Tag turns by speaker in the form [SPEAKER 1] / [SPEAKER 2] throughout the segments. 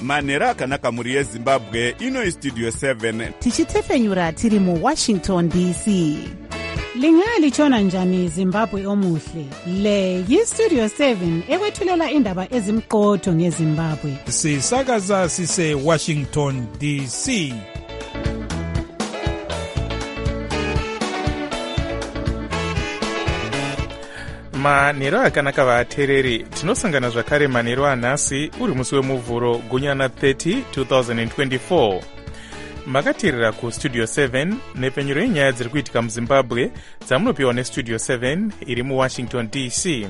[SPEAKER 1] manhero akanaka mhuri yezimbabwe. Ino Studio 7
[SPEAKER 2] tichitefenyura tiri muWashington DC. Lingalitshona njani Zimbabwe omuhle? Le yiStudio 7 ekwethulela indaba ezimqotho ngeZimbabwe.
[SPEAKER 3] Sisakaza sise Washington DC. Manhero akanaka vateereri, tinosangana zvakare manhero anhasi uri musi wemuvhuro gunyana 30 2024. Makateerera kuStudio 7 nepenyuro yenyaya dziri kuitika muZimbabwe dzamunopiwa neStudio 7 iri muWashington DC.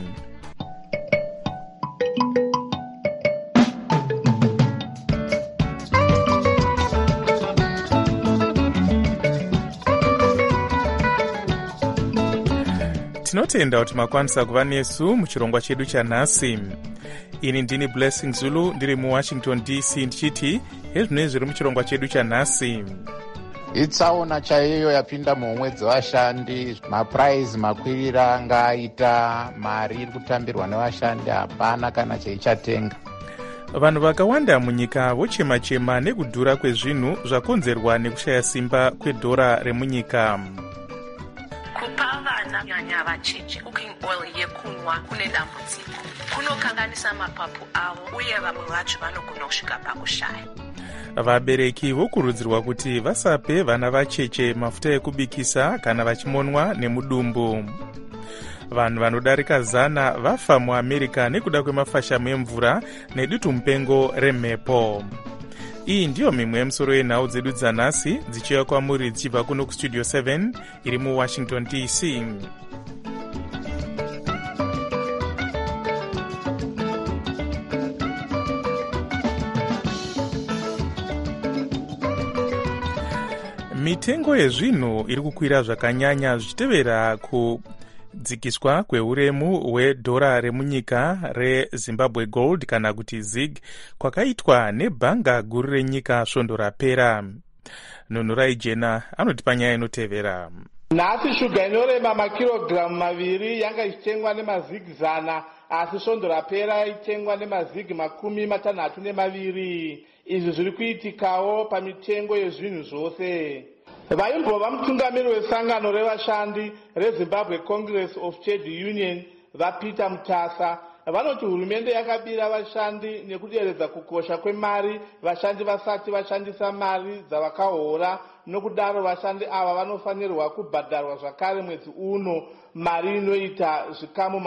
[SPEAKER 3] Tinotenda kuti makwanisa kuva nesu muchirongwa chedu chanhasi. Ini ndini Blessing Zulu ndiri muWashington DC ndichiti hezvinoi zviri muchirongwa chedu chanhasi.
[SPEAKER 4] Itsaona chaiyo yapinda muumwedzi washandi, mapuraizi makwirira ngaaita, mari iri kutambirwa nevashandi hapana kana cheichatenga.
[SPEAKER 3] Vanhu vakawanda munyika vochema-chema nekudhura kwezvinhu zvakonzerwa nekushaya simba kwedhora remunyika.
[SPEAKER 5] Kupa vana nyanya vacheche cooking oil yekunwa kune dambudziko, kunokanganisa mapapu avo uye vamwe vacho vanogona kusvika pakushaya.
[SPEAKER 3] Vabereki vokurudzirwa kuti vasape vana vacheche mafuta ekubikisa kana vachimonwa nemudumbu. Vanhu vanodarika 100 vafa muAmerica nekuda kwemafashamu emvura nedutu mupengo remhepo. Iyi ndiyo mimwe yemusoro yenhau dzedu dzanhasi dzichiuya kwamuri dzichibva kuno kuStudio 7 iri muWashington DC. Mitengo yezvinhu iri kukwira zvakanyanya zvichitevera kudzikiswa kweuremu hwedhora remunyika reZimbabwe Gold kana kuti ZiG kwakaitwa nebhanga guru renyika svondo rapera. Nhunurai Jena anotipa nyaya inotevera.
[SPEAKER 6] Nhasi shuga inorema makirogiramu 2 yanga ichitengwa nemazig 100, asi svondo rapera yaitengwa nemazig 62. Izvi zviri kuitikawo pamitengo yezvinhu zvose. Vaimbova mutungamiri wesangano revashandi reZimbabwe Congress of Trade Union vaPeter Mutasa vanoti hurumende yakabira vashandi nekuderedza kukosha kwemari vashandi vasati vashandisa mari dzavakahora. Nokudaro vashandi ava vanofanirwa kubhadharwa zvakare mwedzi uno mari inoita zvikamu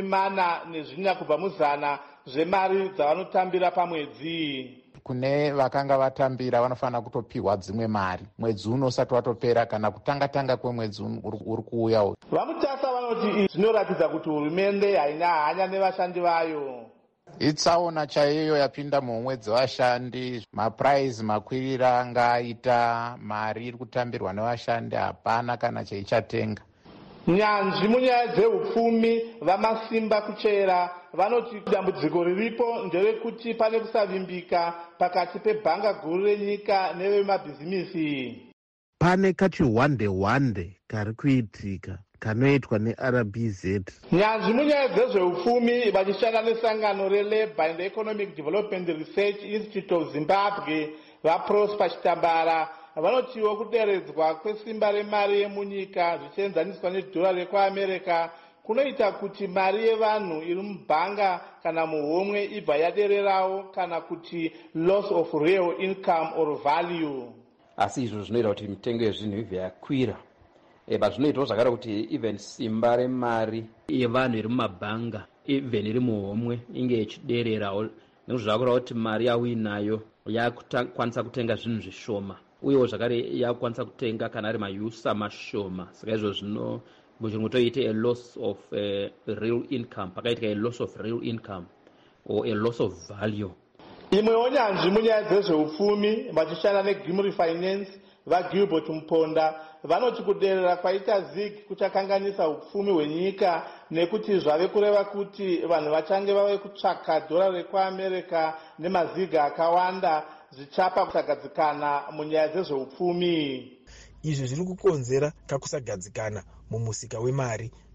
[SPEAKER 6] 40 kubva mu100 zvemari dzavanotambira pamwedzi.
[SPEAKER 4] Kune vakanga vatambira vanofanira kutopiwa dzimwe mari mwedzi uno usati watopera kana kutanga kwemwedzi uri kuuya.
[SPEAKER 6] Vamutasa vanoti izvi zvinoratidza kuti hurumende haina hanya nevashandi vayo.
[SPEAKER 4] Itsaona chaiyo yapinda muumwedzi washandi, mapuraizi makwirira ngaaita, mari iri kutambirwa nevashandi hapana kana cheichatenga.
[SPEAKER 6] Nyanzvi munyaya dzehupfumi vamasimba kuchera vanoti dambudziko riripo nderekuti pane kusavimbika pakati pebhanga guru renyika nevemabhizimisi.
[SPEAKER 7] Pane kachiwande kari kuitika kanoitwa neRBZ.
[SPEAKER 6] Nyanzvi munyaya dzezveupfumi vachishanda nesangano reLabour and Economic Development Research Institute of Zimbabwe vaProsper Chitambara vanotiwo kuderedzwa kwesimba remari yemunyika zvichienzaniswa nedhora rekuAmerica kunoita kuti mari yevanhu iri mubhanga kana muhomwe ibva yadererawo kana kuti loss of real income or value.
[SPEAKER 8] Asi izvo zvinoita kuti mitengo yezvinhu ibve yakwira. Zvinoitawo zvakare kuti even simba remari yevanhu iri mumabhanga even iri muhomwe inge ichidererawo nekuti zvakura kuti mari yawinayo yakukwanisa kutenga zvinhu zvishoma uyewo zvakare yakukwanisa kutenga kana ari mayusa mashoma. Saka izvo zvino muchirungu toite a loss of real income, pakaitika a loss of real income or a loss of value.
[SPEAKER 6] Imwewo nyanzvi munyaya dzezveupfumi vachishanda neGimri Finance vaGilbert Mponda vanoti kuderera kwaita ZiG kuchakanganisa upfumi hwenyika nekuti zvave kureva kuti vanhu vachange vave kutsvaka dhora rekuAmerica nemaziga akawanda zvichapa kusagadzikana munyaya dzezveupfumi.
[SPEAKER 9] Izvi zviri kukonzera kakusagadzikana mumusika wemari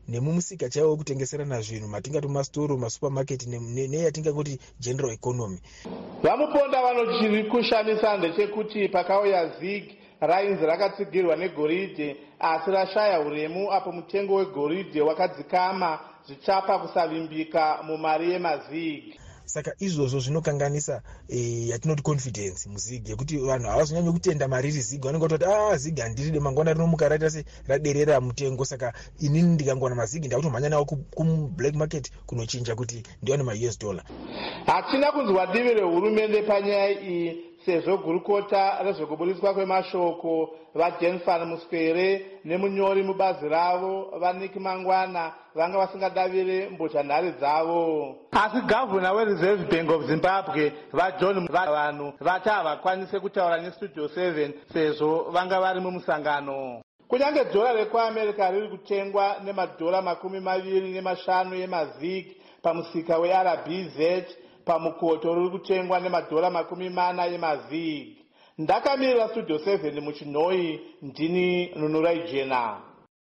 [SPEAKER 9] nemumusika chaiwo wekutengeserana zvinhu matingati mastoro, masupermarket neyatingati general economy.
[SPEAKER 6] Vamuponda vanochiri kushamisa ndechekuti pakauya zig rainzi rakatsigirwa negoridhe asi rashaya uremu apo mutengo wegoridhe wakadzikama zvichapa kusavimbika mumari yemazig.
[SPEAKER 9] Saka izvozvo zvinokanganisa yatinoti confidence muzig yekuti vanhu havazonyanyi kutenda mari iri zig, vanenge vatoti zig handiride mangwana rinomuka raita se raderera mutengo, saka inini ndikangwana mazig ndakutomhanya nawo kublack market kunochinja kuti ndiwane ma-US dollar.
[SPEAKER 6] Hatina kunzwa divi rehurumende panyaya iyi sezvo gurukota rezvekuburiswa kwemashoko vajenfan muswere nemunyori mubazi ravo vaniki mangwana vanga vasingadavire mbozhanhare dzavo. Asi gavhuna wereserve bank of zimbabwe vajohn vanhu vati havakwanise kutaura nestudio 7 sezvo vanga vari mumusangano. Kunyange dhora rekuamerica riri kutengwa nemadhora 25 yemazig pamusika weRBZ, pamukoto ruri kutengwa nemadhora 40 yemazig. Ndakamirira studio 7 muchinhoi, ndini Nunurai Jena.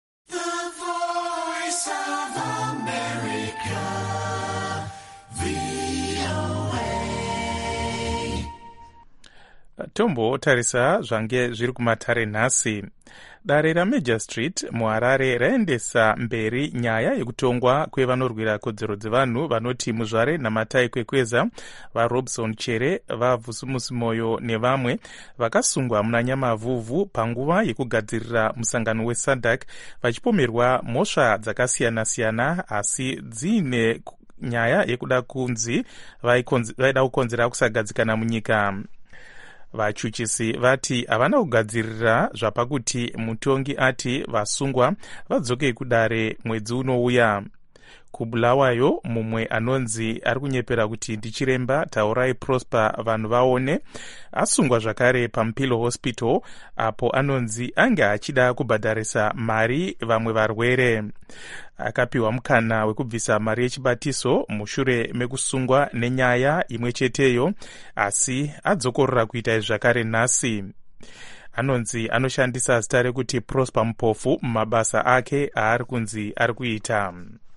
[SPEAKER 3] Tombotarisa zvange zviri kumatare nhasi. Dare raMajor Street muHarare raendesa mberi nyaya yekutongwa kwevanorwira kodzero dzevanhu vanoti muzvare namatai kwekweza vaRobson Chere, vaVusumusi Moyo nevamwe vakasungwa muna Nyamavhuvhu panguva yekugadzirira musangano weSADC vachipomerwa mhosva dzakasiyana-siyana asi dziine nyaya yekuda kunzi vaida kukonzera kusagadzikana munyika. Vachuchisi vati havana kugadzirira zvapakuti mutongi ati vasungwa vadzoke kudare mwedzi unouya. Kubulawayo mumwe anonzi ari kunyepera kuti ndichiremba Taurai Prosper vanhu vaone asungwa zvakare paMpilo Hospital apo anonzi ange achida kubhadharisa mari vamwe varwere. Akapiwa mukana wekubvisa mari yechibatiso mushure mekusungwa nenyaya imwe cheteyo asi adzokorora kuita izvakare nhasi. Anonzi anoshandisa zita rekuti Prosper mupofu mumabasa ake aari kunzi ari kuita.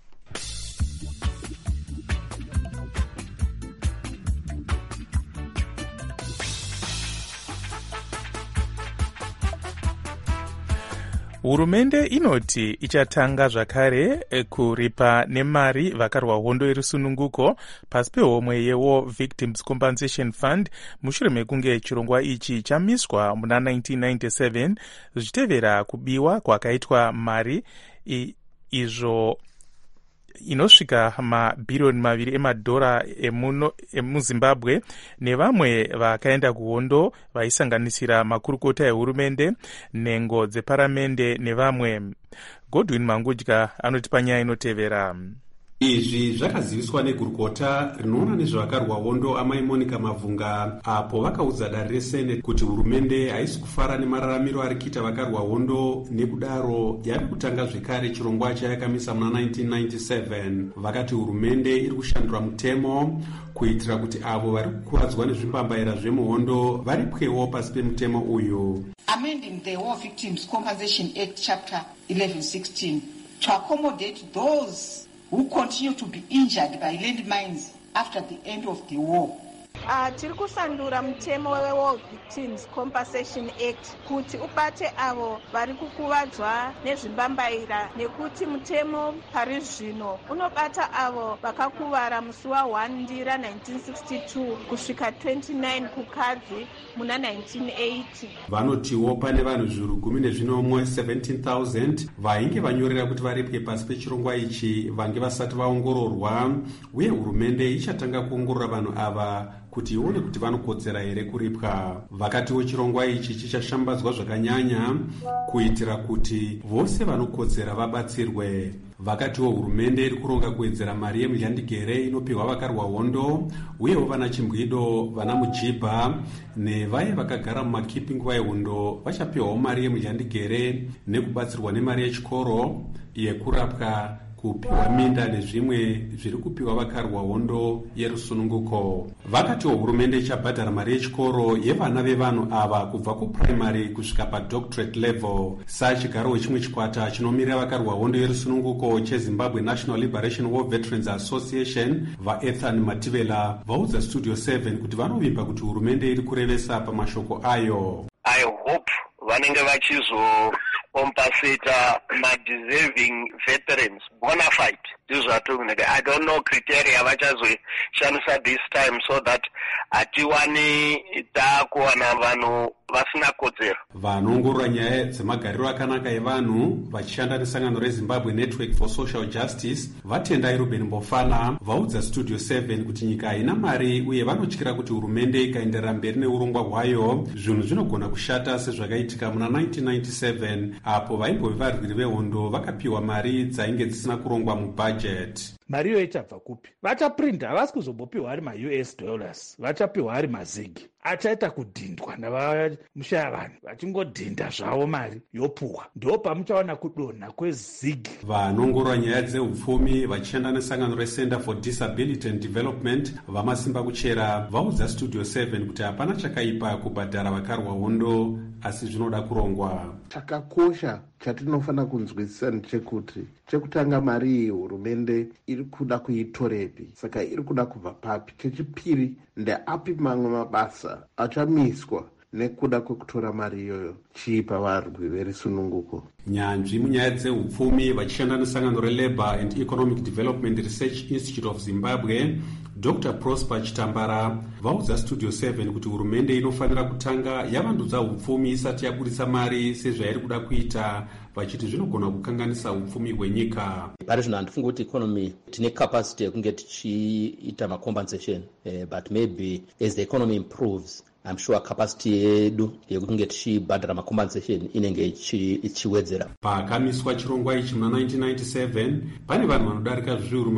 [SPEAKER 3] Hurumende inoti ichatanga zvakare kuripa nemari vakarwa hondo yerusununguko pasi pehomwe yeWar Victims Compensation Fund mushure mekunge chirongwa ichi chamiswa muna 1997 zvichitevera kubiwa kwakaitwa mari izvo inosvika mabhiriyoni 2 emadhora emuZimbabwe nevamwe vakaenda kuhondo vaisanganisira makurukota ehurumende, nhengo dzeparamende nevamwe. Godwin Mangudya anoti panyaya inotevera.
[SPEAKER 10] Izvi zvakaziviswa negurukota rinoona nezvavakarwa hondo amai Monica Mavhunga apo vakaudza dare reSenate kuti hurumende haisi kufara nemararamiro ari kuita vakarwa hondo, nekudaro yari kutanga zvekare chirongwa chayakamisa muna 1997. Vakati hurumende iri kushandura mutemo kuitira kuti avo vari kukuvadzwa nezvimbambaira zvemuhondo varipwewo pasi pemutemo uyu.
[SPEAKER 11] Amending the War Victims Compensation Act Chapter 1116 to accommodate those who continue to be injured by landmines after the end of the war.
[SPEAKER 12] Tiri kusandura mutemo weWar Victims Compensation Act kuti ubate avo vari kukuvadzwa nezvimbambaira, nekuti mutemo pari zvino unobata avo vakakuvara musi wa1 Ndira 1962 kusvika 29 kukadzi muna 1980.
[SPEAKER 10] Vanotiwo pane vanhu zviuru 17,000 vainge vanyorera kuti varipwe pasi pechirongwa ichi vange vasati vaongororwa, uye hurumende ichatanga kuongorora vanhu ava kuti ione kuti vanokodzera here kuripwa. Vakatiwo chirongwa ichi chichashambadzwa zvakanyanya kuitira kuti vose vanokodzera vabatsirwe. Vakatiwo hurumende iri kuronga kuwedzera mari yemilyandigere inopiwa vakarwa hondo, uyewo vana chimbwido, vana mujibha nevaye vakagara mumakipi nguva yehondo vachapiwawo mari yemilyandigere nekubatsirwa nemari yechikoro, yekurapwa kupiwa minda nezvimwe zviri kupiwa vakarwa hondo yerusununguko. Vakatiwo hurumende ichabhadhara mari yechikoro yevana vevanhu ava kubva kupuraimary kusvika padoctorate level. Sachigaro wechimwe chikwata chinomirira vakarwa hondo yerusununguko chezimbabwe National Liberation War Veterans Association, vaEthan Mativela vaudza Studio 7 kuti vanovimba kuti hurumende iri kurevesa pamashoko ayo.
[SPEAKER 13] I hope vanenge vachizokompasita ma-deserving veterans bona fide. I don't know criteria vachazoshandisa this time so that hatiwani takuwana vanhu vasina kodzero.
[SPEAKER 10] Vanoongorora nyaya dzemagariro akanaka evanhu vachishanda nesangano reZimbabwe Network for Social Justice vatendai Ruben Mbofana vaudza Studio 7 kuti nyika haina mari uye vanotyira kuti hurumende ikaenderera mberi neurongwa hwayo zvinhu zvinogona kushata sezvakaitika muna 1997 apo vaimbove varwiri vehondo vakapiwa mari dzainge dzisina kurongwa mubhajet.
[SPEAKER 6] Mari iyo ichabva kupi? Vachaprinta, havasi kuzombopiwa ari ma-US dollars, vachapiwa ari mazigi. Achaita kudhindwa navamushaya vanhu vachingodhinda zvavo mari yopuhwa. Ndo pamuchaona kudonha kwezigi.
[SPEAKER 10] Vanoongorora nyaya dzeupfumi vachishanda nesangano reCenter for Disability and Development vamasimba kuchera vaudza Studio 7 kuti hapana chakaipa kubhadhara vakarwa hondo asi zvinoda kurongwa.
[SPEAKER 7] Chakakosha chatinofanira kunzwisisa ndechekuti chekutanga mari iyi hurumende iri kuda kuitorepi, saka iri kuda kubva papi. Chechipiri, ndeapi mamwe mabasa achamiswa nekuda kwekutora mari iyoyo chipa varwi verusununguko.
[SPEAKER 10] Nyanzvi munyaya dzeupfumi vachishanda nesangano reLabour and Economic Development Research Institute of Zimbabwe Dr. Prosper Chitambara vaudza Studio 7 kuti hurumende inofanira kutanga yavandudza upfumi isati yabudisa mari sezvairi kuda kuita, vachiti zvinogona kukanganisa upfumi hwenyika.
[SPEAKER 8] Pari zvino handifungi kuti economy tine capacity yekunge tichiita macompensation, but maybe as the economy improves I'm sure capacity yedu yekunge tichibhadhara macompensation inenge ichiwedzera.
[SPEAKER 10] Pakamiswa chirongwa ichi muna 1997 pane vanhu vanodarika zviuru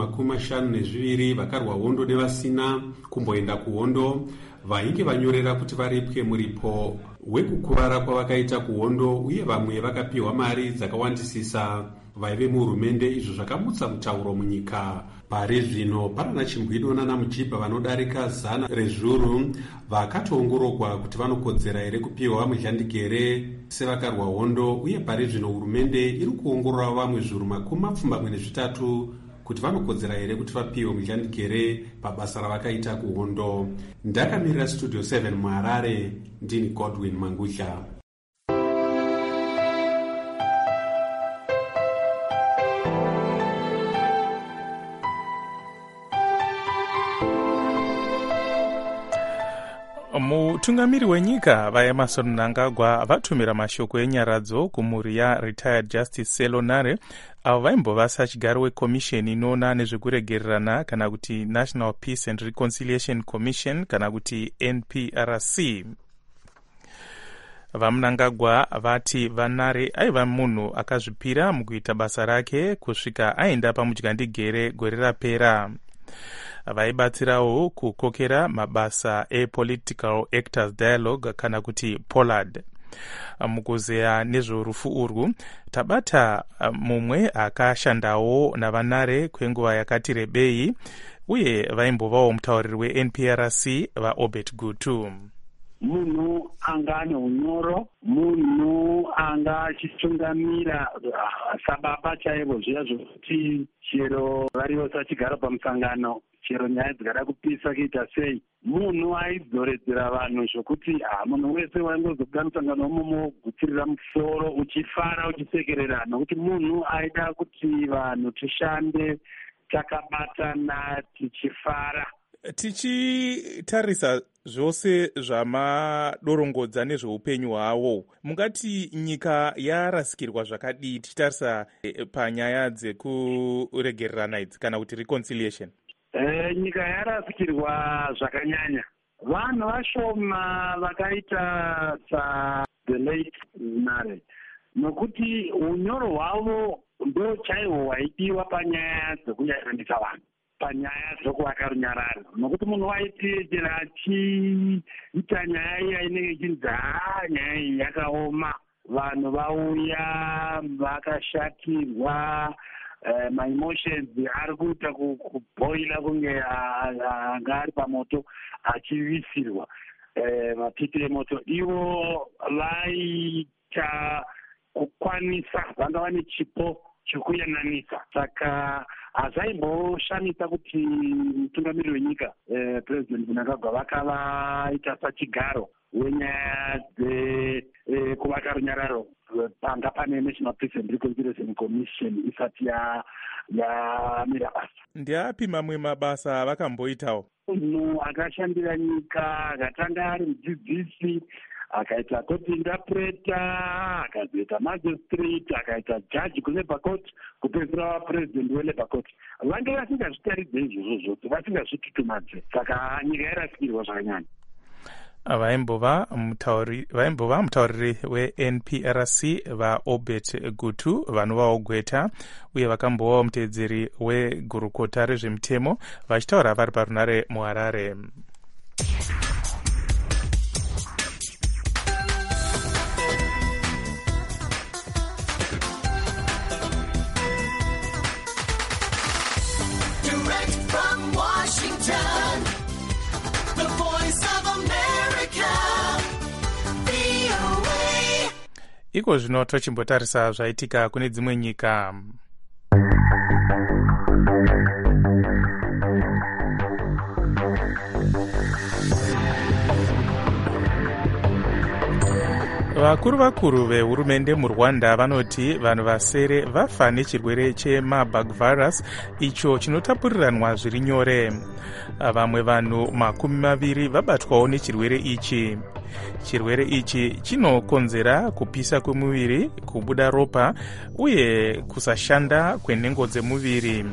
[SPEAKER 10] 52 vakarwa hondo nevasina kumboenda kuhondo vainge vanyorera kuti varipwe muripo wekukuvara kwavakaita kuhondo uye vamwe vakapiwa mari dzakawandisisa vaive muhurumende, izvo zvakamutsa mutauro munyika. Pari zvino pana chimbwido nana mujibha vanodarika 100 vakatoongorogwa kuti vanokodzera here kupiwa muzhandigere sevakarwa hondo, uye pari zvino hurumende iri kuongorora vamwe zviuru 23 kuti vanokodzera here kuti vapiwe muzhandigere pabasa ravakaita kuhondo. Ndakamirira Studio 7 muHarare, ndini Godwin Mangudla.
[SPEAKER 3] Mutungamiri wenyika vaEmmerson Mnangagwa vatumira mashoko enyaradzo kumhuri yaRetired Justice Selonare avo vaimbova sachigaro wekomisheni inoona nezvekuregererana kana kuti National Peace and Reconciliation Commission kana kuti NPRC. VaMnangagwa vati Vanare aiva munhu akazvipira mukuita basa rake kusvika aenda pamudyandigere gore rapera. Vaibatsirawo kukokera mabasa ePolitical Actors Dialogue kana kuti POLAD. Mukuzeya nezvorufu urwu tabata mumwe akashandawo navanare kwenguva yakati rebei uye vaimbovawo mutauriri weNPRC vaObert Gutu.
[SPEAKER 14] Munhu anga ane unyoro, munhu anga achitungamira sababa chaivo zviya zvokuti chero varivo sachigara pamusangano, chero nyaya dzikada kupisa kuita sei, munhu aidzoredzera vanhu zvokuti munhu wese waingozobuda musangano imomo gutsirira musoro uchifara uchisekerera, nokuti munhu aida kuti vanhu tishande takabatana tichifara.
[SPEAKER 3] Tichitarisa zvose zvamadorongodza nezveupenyu hwavo, mungati nyika yarasikirwa zvakadii tichitarisa panyaya dzekuregererana idzi kana kuti reconciliation?
[SPEAKER 14] Nyika yarasikirwa zvakanyanya. Vanhu vashoma vakaita the late Nare, nokuti unyoro hwavo ndo chaihwo hwaidiwa panyaya dzekunyarandisa vanhu, panyaya dzokuvaka runyararo, nokuti munhu waitiyechera achiita nyaya iya inenge ichinzi nyaya iyi yakaoma, vanhu vauya vakashatirwa, maemotions ari kuita kubhoila kunge anga ari pamoto achivisirwa mapiti emoto. Ivo vaita kukwanisa, vanga vane chipo chekuyananisa. Saka hazaimboshamisa kuti mutungamiri wenyika President Mnangagwa vakavaita pachigaro wenyaya dzekuvaka runyararo panga pane National Peace and Reconciliation Commission isati yamira basa.
[SPEAKER 3] Ndiapi mamwe mabasa avakamboitawo?
[SPEAKER 14] Munhu akashandira nyika akatanga ari mudzidzisi, akaita court interpreter, akazoita magistrate, akaita judge kuLabour Court, kupedzisira president weLabour Court. Vange vasingazvitaridze izvozvo zvose, vasingazvitutumadze. Saka nyika yarasikirwa zvakanyanya.
[SPEAKER 3] Vaimbova mutauriri weNPRC vaObert Gutu vanovawo Gweta uye vakambovawo mutedzeri wegurukota rezvemutemo vachitaura vari parunare muHarare. Iko zvino tochimbotarisa zvaitika kune dzimwe nyika. Vakuru vehurumende muRwanda vanoti vanhu vasere vafa nechirwere cheMarburg virus icho chinotapuriranwa zviri nyore. Vamwe vanhu 20 vabatwawo nechirwere ichi. Chirwere ichi chinokonzera kupisa kwemuviri, kubuda ropa uye kusashanda kwenhengo dzemuviri.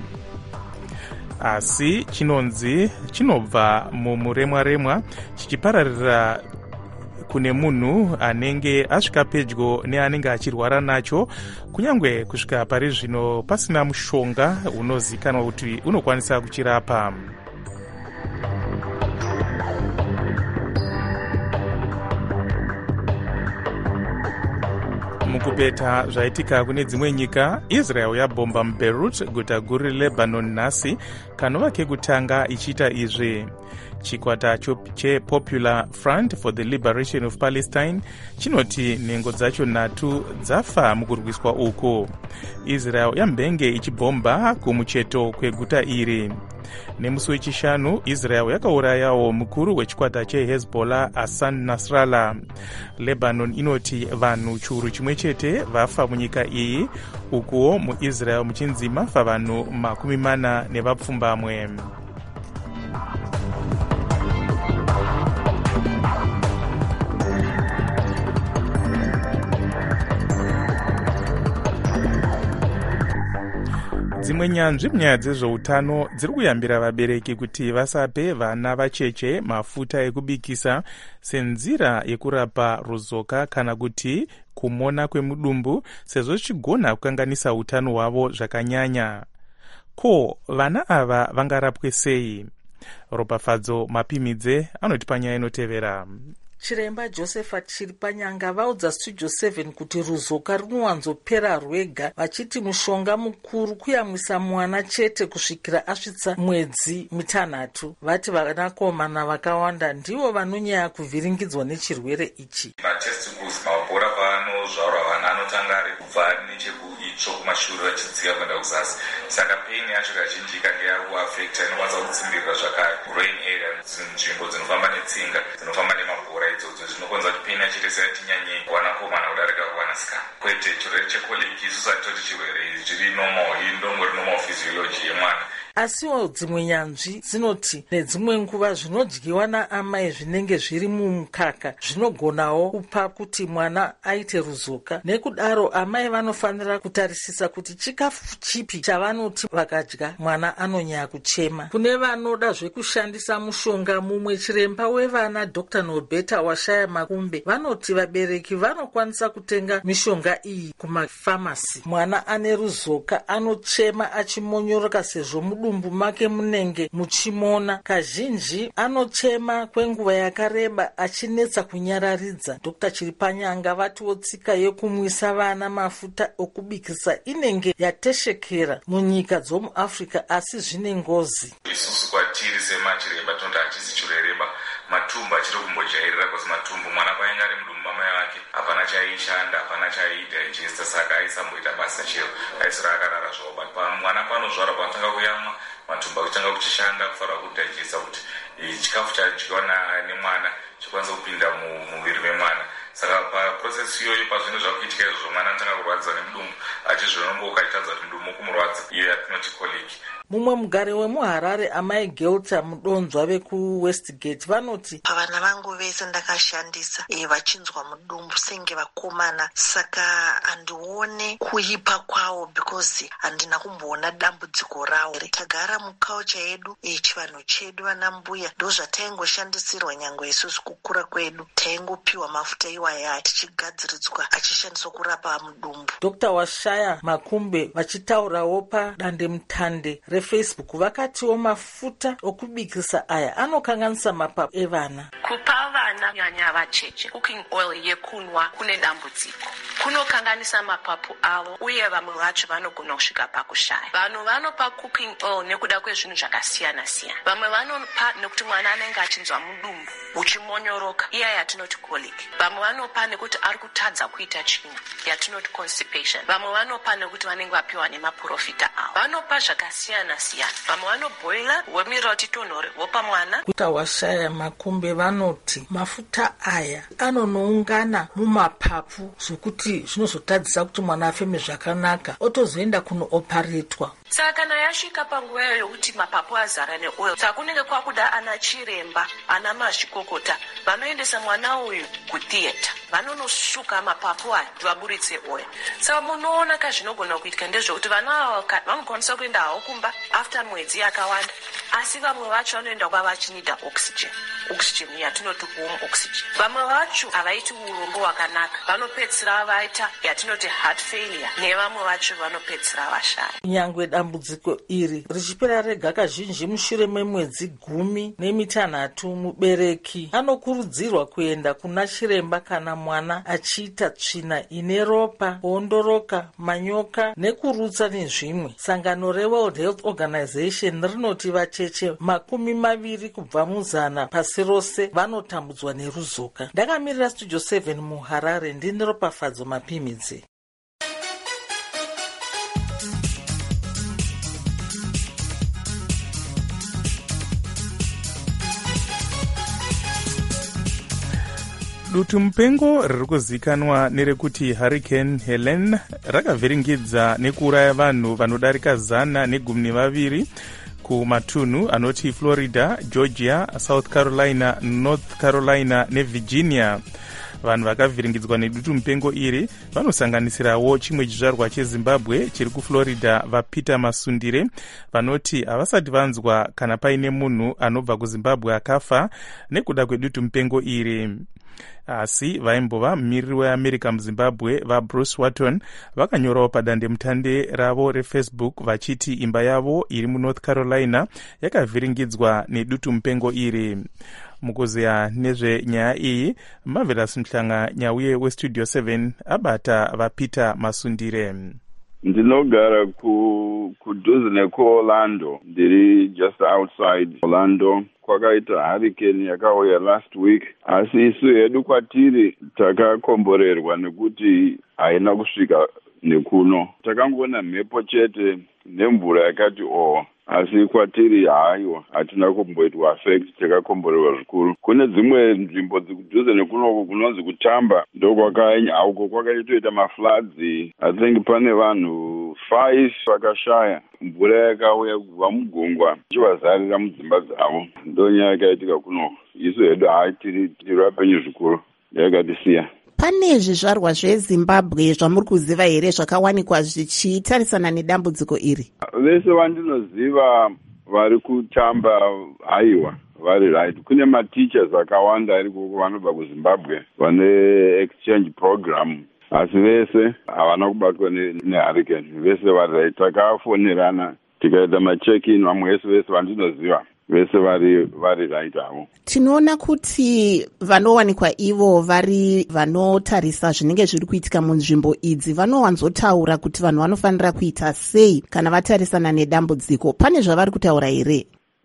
[SPEAKER 3] Asi chinobva mumuremwa chichipararira kune munhu anenge asvika pedyo neanenge achirwara nacho, kunyange kusvika pari zvino pasina mushonga unozikanwa kuti unokwanisa kuchirapa. Mukupeta zvaitika kune dzimwe nyika, Israel yabomba muBeirut, guta guru reLebanon nhasi, kanova kekutanga ichiita izvi. Chikwata chePopular Front for the Liberation of Palestine chinoti nhengo dzacho 3 dzafa mukurwiswa uku. Israel yambenge ichibomba kumucheto kweguta iri. Nemusi wechishanu, Israel yakaurayawo mukuru wechikwata cheHezbollah Hassan Nasrallah. Lebanon inoti vanhu chiuru chimwe chete vafa munyika iyi, ukuwo muIsrael muchinzi mafa vanhu 40 nevapfumbamwe. Dzimwe nyanzvi munyaya dzezveutano dziri kuyambira vabereki kuti vasape vana vacheche mafuta ekubikisa senzira yekurapa ruzoka kana kuti kumona kwemudumbu, sezvo zvichigona kukanganisa utano hwavo zvakanyanya. Ko, vana ava vangarapwe sei? Ropafadzo Mapimidze anoti panyaya inotevera.
[SPEAKER 15] Chiremba Josephat Chiripanyanga vaudza Studio 7 kuti ruzoka runowanzopera rwega, vachiti mushonga mukuru kuyamwisa mwana chete kusvikira asvitsa mwedzi 6. Vati vanakomana vakawanda ndivo vanonyanya kuvhiringidzwa nechirwere ichi.
[SPEAKER 16] Matesticles, mabhora paanozvarwa vana anotanga ari kubva nechekuitsvo kumashure vachidzika kuenda kuzasi. Saka pain yacho kazhinji ikange yakuafekta inokwanisa kutsimbirira zvakare brain area, nzvimbo dzinofamba netsinga, dzinofamba nemabhora idzodzo zvinokonza kuti pain yacho isati nyanye wanakomana kudarika kuwanasikana. Kwete chirwere chekoliki isusati toti chirwere zviri normal, iyi ndongori normal physiology yemwana.
[SPEAKER 15] Asiwo dzimwe nyanzvi dzinoti nedzimwe nguva zvinodyiwa naamai zvinenge zviri mumukaka zvinogonawo kupa kuti mwana aite ruzoka. Nekudaro amai vanofanira kutarisisa kuti chikafu chipi chavanoti vakadya mwana anonyanya kuchema. Kune vanoda zvekushandisa mushonga, mumwe chiremba wevana Dr. Norbeta Washaya Makumbe vanoti vabereki vanokwanisa kutenga mishonga iyi kumafamasi. Mwana ane ruzoka anochema achimonyoroka sezvo mudumbu mudumbu make munenge muchimona. Kazhinji anochema kwenguva yakareba achinetsa kunyararidza. Dr. Chiripanyanga vatiwo tsika yekumwisa vana mafuta okubikisa inenge yateshekera munyika dzomuAfrica, asi zvine ngozi.
[SPEAKER 16] Isusu kwatiri semachiremba tonda hachisi chirereba matumbu achiri kumbojairira kuti matumbu mwana painge ari mudumbu mamai vake hapana chaishanda, hapana chaidigesta, saka aisamboita basa chero, aisira akarara zvavo. But mwana panozvarwa panotanga kuyamwa matumbu akutanga kuchishanda kufanira kudigesta kuti chikafu chadyiwa nemwana chikwanisa kupinda muviri memwana. Saka paprocess iyoyo pazvinhu zvakuitika izvozvo mwana anotanga kurwadza nemudumbu achizvinombo ukachitadza kuti mudumbu kumurwadza, iyo yatinoti koliki.
[SPEAKER 15] Mumwe mugare wemuHarare amai Gelta mudonzwa vekuWestgate vanoti
[SPEAKER 17] pavana vangu vese ndakashandisa vachinzwa mudumbu senge vakomana, saka handione kuipa kwavo because handina kumboona dambudziko ravo. Tagara mukaucha yedu chivanhu chedu vana mbuya ndozvataingoshandisirwa nyangwe isusu kukura kwedu, taingopiwa mafuta iwaya tichigadziridzwa achishandiswa kurapa mudumbu.
[SPEAKER 15] Dr. Washaya Makumbe vachitaurawo padandemutande Facebook vakatiwo mafuta okubikisa aya anokanganisa mapapu evana.
[SPEAKER 5] Kupa vana nyanya vacheche cooking oil yekunwa kune dambudziko, kunokanganisa mapapu avo uye vamwe vacho vanogona kusvika pakushaya. Vanhu vanopa cooking oil nekuda kwezvinhu zvakasiyana siyana. Vamwe vanopa nekuti mwana anenge achinzwa mudumbu uchimonyoroka, iya yatinoti colic. Vamwe vanopa nekuti ari kutadza kuita chinhu, yatinoti constipation. Vamwe vanopa nekuti vanenge vapiwa nemaprofita avo. Vanopa zvakasiyana siyana. Vamwe vanobhoila vomirira kuti tonhore vopa mwana.
[SPEAKER 15] Dr. Washaya Makumbe vanoti mafuta aya anonoungana mumapapu zvokuti zvinozotadzisa kuti mwana afeme zvakanaka, otozoenda kunooparetwa.
[SPEAKER 5] Saka kana yasvika panguva yokuti mapapu azara neoil, saka kunenge kwakuda ana chiremba, ana mazvikokota vanoendesa mwana uyu kutheatre, vanonosuka mapapu aya kuti vaburitse oil. Saka munoona kazvinogona kuitika ndezvekuti vana ava vanokwanisa kuenda havo kumba after mwedzi yakawanda, asi vamwe vacho vanoenda kuva vachinida oxygen yatinoti home oxygen. Vamwe vacho havaiti urombo hwakanaka, vanopedzisira vaita yatinoti heart failure, nevamwe vacho vanopedzisira vashaya.
[SPEAKER 15] Nyangwe dambudziko iri richipera rega kazhinji mushure memwedzi 16 mubereki anokurudzirwa kuenda kuna chiremba kana mwana achiita tsvina ine ropa, kuondoroka, manyoka nekurutsa nezvimwe. Sangano reWorld Health Organization rinoti vacheche 20 kubva muzana pasi rose vanotambudzwa neruzoka. Ndakamirira Studio 7 muHarare, ndini Ropafadzo Mapimidze.
[SPEAKER 3] Dutu mupengo riri kuzikanwa nerekuti Hurricane Helen rakavhiringidza nekuuraya vanhu vanodarika 112 kumatunhu anoti Florida, Georgia, South Carolina, North Carolina neVirginia. Vanhu vakavhiringidzwa nedutu mupengo iri vanosanganisirawo chimwe chizvarwa cheZimbabwe chiri kuFlorida vaPeter Masundire vanoti havasati vanzwa kana paine munhu anobva kuZimbabwe akafa nekuda kwedutu mupengo iri. Asi vaimbova mumiriri weAmerica muZimbabwe vaBruce Watton vakanyorawo padandemutande ravo reFacebook vachiti imba yavo iri muNorth Carolina yakavhiringidzwa nedutu mupengo iri. Mukuzeya nezvenyaya iyi, Marvelous Mhlanga nyauye weStudio 7 abata vaPeter Masundire.
[SPEAKER 18] Ndinogara kudhuze nekuOrlando, ndiri just outside Orlando. Kwakaita hurricane yakauya last week, asi isu hedu kwatiri takakomborerwa nekuti haina kusvika nekuno. Takangoona mhepo chete nemvura yakati asi kwatiri haiwa hatina kumboitwa affect, takakomborerwa zvikuru. Kune dzimwe nzvimbo dzikudhuze nekunoko kunonzi kutamba auko kwakaitoita mafloods. I think pane vanhu 5 vakashaya, mvura yakauya kubva mugungwa ichivazarira mudzimba dzavo. Ndonyaya yakaitika kunoko. Isu hedu tiri vapenyu zvikuru, yakatisiya.
[SPEAKER 19] Pane zvizvarwa zveZimbabwe zvamuri kuziva here zvakawanikwa zvichitarisana nedambudziko iri?
[SPEAKER 18] Vese vandinoziva vari kutamba haiwa vari right. Kune mateachers akawanda ariko vanobva kuZimbabwe vane exchange program, asi vese havana kubatwa nehurricane. Vese vari right. Takafonerana tikaita macheck-in vamwe vese vandinoziva vese vari right avo.
[SPEAKER 19] Tinoona kuti vanowanikwa ivo vari vanotarisa zvinenge zviri kuitika munzvimbo idzi vanowanzotaura kuti vanhu vanofanira kuita sei kana vatarisana nedambudziko. Pane zvavari kutaura here?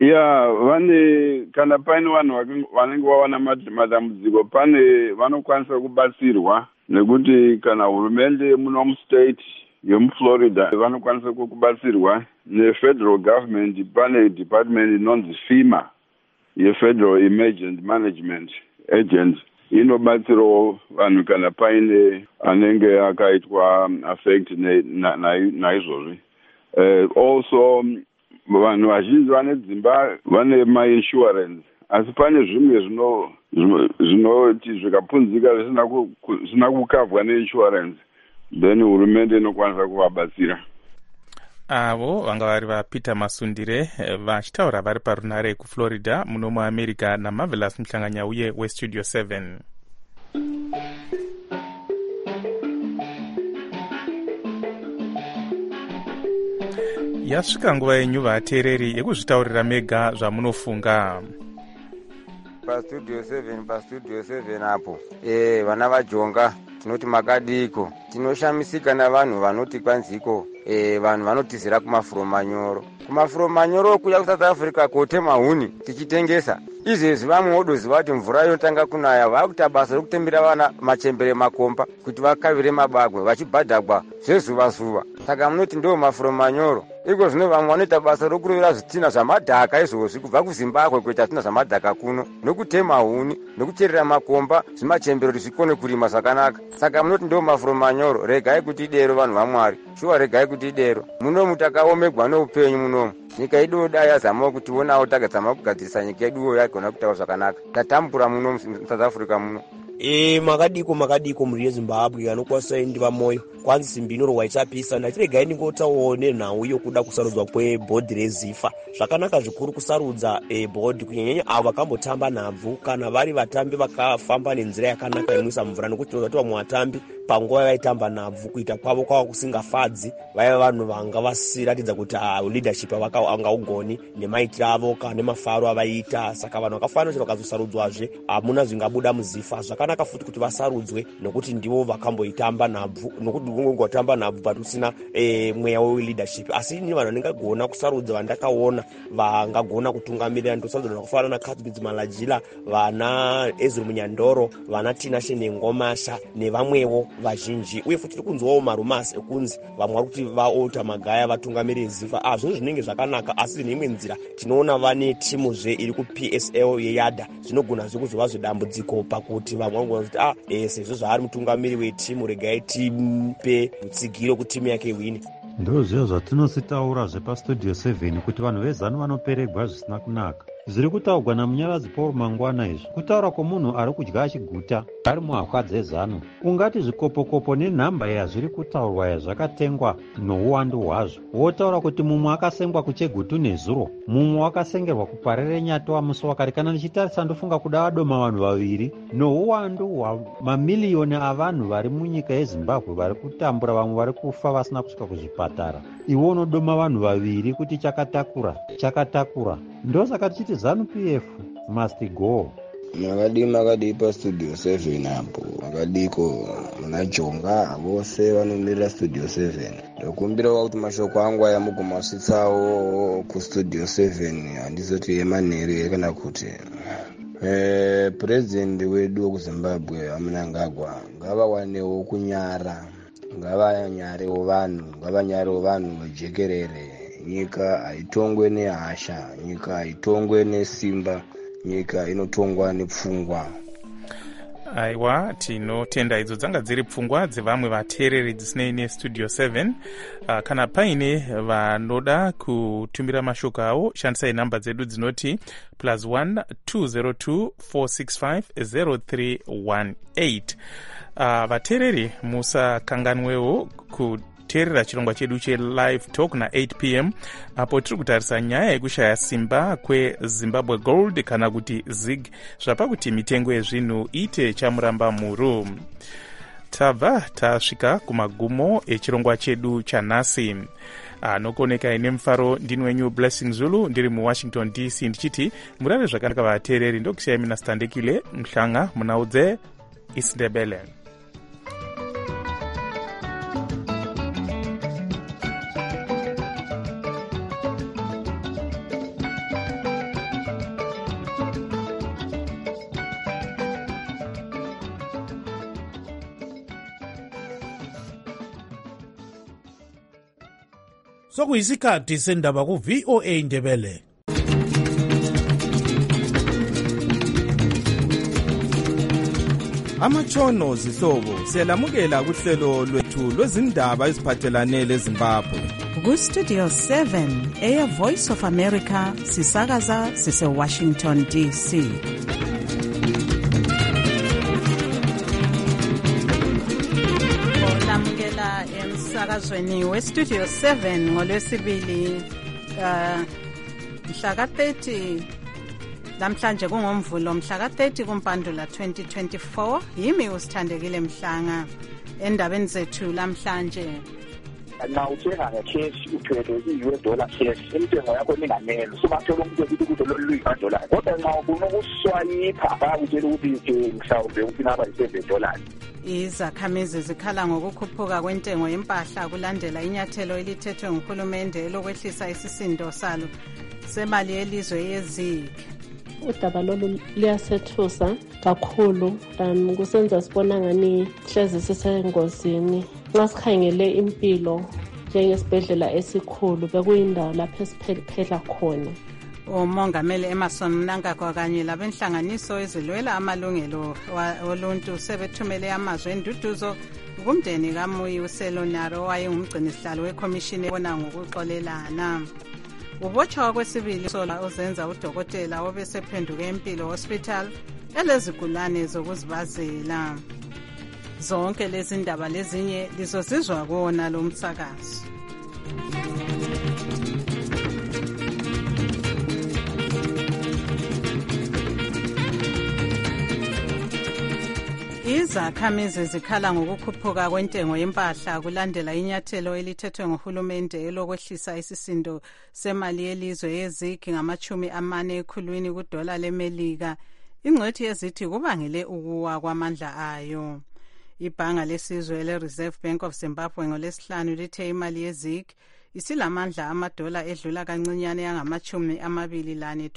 [SPEAKER 18] Kana paine vanhu vanenge vawana madambudziko pane vanokwanisa kubatsirwa, nekuti kana hurumende muno mustate yemuflorida vanokwanisa kubatsirwa nefederal government. Pane department inonzi FEMA yefederal emergency management agent inobatsirawo vanhu kana paine anenge akaitwa affect naizvozvi. Also vanhu vazhinji vane dzimba vane mainsurance, asi pane zvimwe zvinoti zvikapunzika zvisina kukavhwa neinsurance, then hurumende inokwanisa kuvabatsira.
[SPEAKER 3] Avo vanga vari vaPeter Masundire vachitaura vari parunare kuFlorida muno muAmerica naMarvelous Muhlanganya uye weStudio 7. Yasvika nguva yenyu vateereri yekuzvitaurira mega zvamunofunga.
[SPEAKER 20] PaStudio 7 apo vana vajonga tinoti makadiko, tinoshamisika navanhu vanoti kwanziko vanhu vanotizira kumafuro manyoro kuya kuSouth Africa kotema huni tichitengesa. Izvezvi vamwe vodoziva kuti mvura inotanga kunaya vakuita basa rekutembera vana machembere makomba kuti vakavire mabagwe vachibhadhagwa zvezuva. Saka munoti ndo mafuro manyoro. Iko zvino vamwe vanoita basa rokuruvira zvitina zvamadhaka izvozvi kubva kuZimbabwe kuita zvitina zvamadhaka kuno, nokutema huni, nokucherera makomba zvimachembero kuti zvikone kurima zvakanaka. Saka munoti ndo mafuro manyoro. Regai kuti idero vanhu vaMwari, shuwa regai kuti idero. Munomu takaomegwa noupenyu munomu. Nyika yedu dai yazamawo kuti onawo takazama kugadzirisa nyika yedu yagona kuitawo zvakanaka. Tatambura muno South Africa muno.
[SPEAKER 21] Makadiko muri yeZimbabwe anokwanisa ndiva moyo kwanzi simbinoro waichapisa ndatiregai ndingotawo nenhau yokuda kusarudzwa kwebhodhi reZIFA. Zvakanaka zvikuru kusarudza bhodhi kunyanya avo vakambotamba nhabvu kana vari vatambi vakafamba nenzira yakanaka inwisa mvura, nokuti tinoziva kuti vamwe vatambi panguva vaitamba nhabvu kuita kwavo kwava kusingafadzi vaiva vanhu vanga vasiratidza kuti leadership vanga ugoni nemaitiro avo kana nemafaro avaiita. Saka vanhu vakafanira kuti vakazosarudzwazve hamuna zvingabuda muZIFA. Zvakanaka futi kuti vasarudzwe nokuti ndivo vakamboitamba nhabvu, nokuti ungotamba nhabvu but usina mweya weleadership. Asi ni vanhu vanengagona kusarudza vandakaona vangagona kutungamirira ndosarudza vakafanana naKatsbridge Malajila, vana Ezra Munyandoro, vana Tina Shene Ngomasha nevamwewo vazhinji. Uye futi tikunzwawo marumasi ekunzi vamwe vari kuti vaota magaya vatungamirire ZIFA. Zvinhu zvinenge zvakanaka, asi neimwe nzira tinoona vane timuzve iri kuPSL yeyadha zvinogona zvekuzova zvedambudziko pakuti vamwe vanogona kuti sezvo zvaari mutungamiri wetimu regai tipe mutsigiro kuti timu yake iwine.
[SPEAKER 22] Ndozviya zvatinositaura zvepaStudio 7 kuti vanhu vezano vanoperegwa zvisina kunaka. Zviri kutaurwa namunyaradzi Paul Mangwana izvi kutaura kwomunhu ari kudya achiguta ari muhakwa dzezano. Ungati zvikopokopo nenhamba yazviri kutaurwa yazvakatengwa nouwandu hwazvo. Wotaura kuti mumwe akasengwa kuChegutu nezuro, mumwe wakasengerwa kuParere Nyatwa musi wakati. Kana ndichitarisa ndofunga kuda vadoma vanhu vaviri nouwandu hwamamiliyoni avanhu vari munyika yeZimbabwe vari kutambura, vamwe vari kufa vasina kusvika kuzvipatara. Iwo unodoma vanhu vaviri kuti chakatakura. Ndosaka tichiti ZANU-PF must go.
[SPEAKER 23] Makadii paStudio 7 apo makadiko munajonga vose vanomirira Studio 7. Ndokumbirawo kuti mashoko angu aya mugomasvitsawo kuStudio 7 handizoti emanheru kana kuti president wedu wekuZimbabwe Mnangagwa ngavawanewo kunyara, ngavanyarewo vanhu vajekerere. Nyika haitongwe nehasha, nyika haitongwe nesimba, nyika inotongwa nepfungwa.
[SPEAKER 3] Aiwa, tinotenda idzo dzanga dziri pfungwa dzevamwe vateereri dzisinei neStudio 7. Kana paine vanoda kutumira mashoko avo, shandisai namba dzedu dzinoti +1 202 465 0318. Vateereri musakanganwewo kuteerera chirongwa chedu cheLive Talk na8 p.m. apo tiri kutarisa nyaya yekushaya simba kweZimbabwe Gold kana kuti ZIG, zvapa kuti mitengo yezvinhu ite chamuramba muru. Tabva tasvika kumagumo echirongwa chedu chanhasi. anokoneka ine mufaro ndini wenyu Blessing Zulu ndiri muWashington DC ndichiti murave zvakanaka vateereri ndokusiyai mina Standekile Mhlanga munaudze IsiNdebele.
[SPEAKER 1] Sokuyisikhathi sendaba ku VOA Ndebele.
[SPEAKER 2] Amatshono zihlobo siyalamukela kuhlelo lwethu lwezindaba eziphathelane leZimbabwe.
[SPEAKER 4] Ku Studio 7 Air Voice of America sisakaza sise Washington DC. Olamukela emsakazweni we Studio 7 ngolwesibili mhla ka-30 namhlanje kungomvulo mhla ka-30 kuMpandula 2024. Yimi uSithandekile Mhlanga endabeni zethu lamhlanje.
[SPEAKER 24] Na uthenga ngecash uthwele i-US dollar cash intengo yakho ninganele sobathola umuntu ukuthi $5 kodwa nxa ufuna ukuswayipha bayakutshela ukuthi mhlawumbe ufuna $7.
[SPEAKER 4] Izakhamizi zikhala ngokukhuphuka kwentengo yempahla kulandela inyathelo elithethwe nguhulumende lokwehlisa isisindo salo semali yelizwe yezigi.
[SPEAKER 25] Udaba lolu liyasethusa kakhulu kusenza sibona ngani hleze sisengozini. Nxa sikhangele impilo njengesibhedlela esikhulu bekuyindawo lapho esiphephela khona.
[SPEAKER 4] Umongameli Emerson Mnangagwa kanye labenhlanganiso ezilwela amalungelo oluntu sebethumele amazwi enduduzo kumndeni kaMuyi uSelonaro owayengumgcinisihlalo wekhomishini ebona ngokuxolelana. Ubotshwa kwesibili sola uzenza udokotela obesephenduke empilo hospital elezigulane zokuzibazela. Zonke lezi ndaba lezinye lizozizwa kuona lo msakazo. Izakhamizi zikhala ngokukhuphuka kwentengo yempahla kulandela inyathelo elithethwe nguhulumende elokwehlisa isisindo semali yelizwe yezigi ngama-40 ekhulwini kudola lemelika. Ingcwethi yezithi kubangele ukuwa kwamandla ayo. Ibhanga lesizwe le-Reserve Bank of Zimbabwe ngolesihlanu lithe imali yezigi isilamandla $, edlula kancinyane yangama-24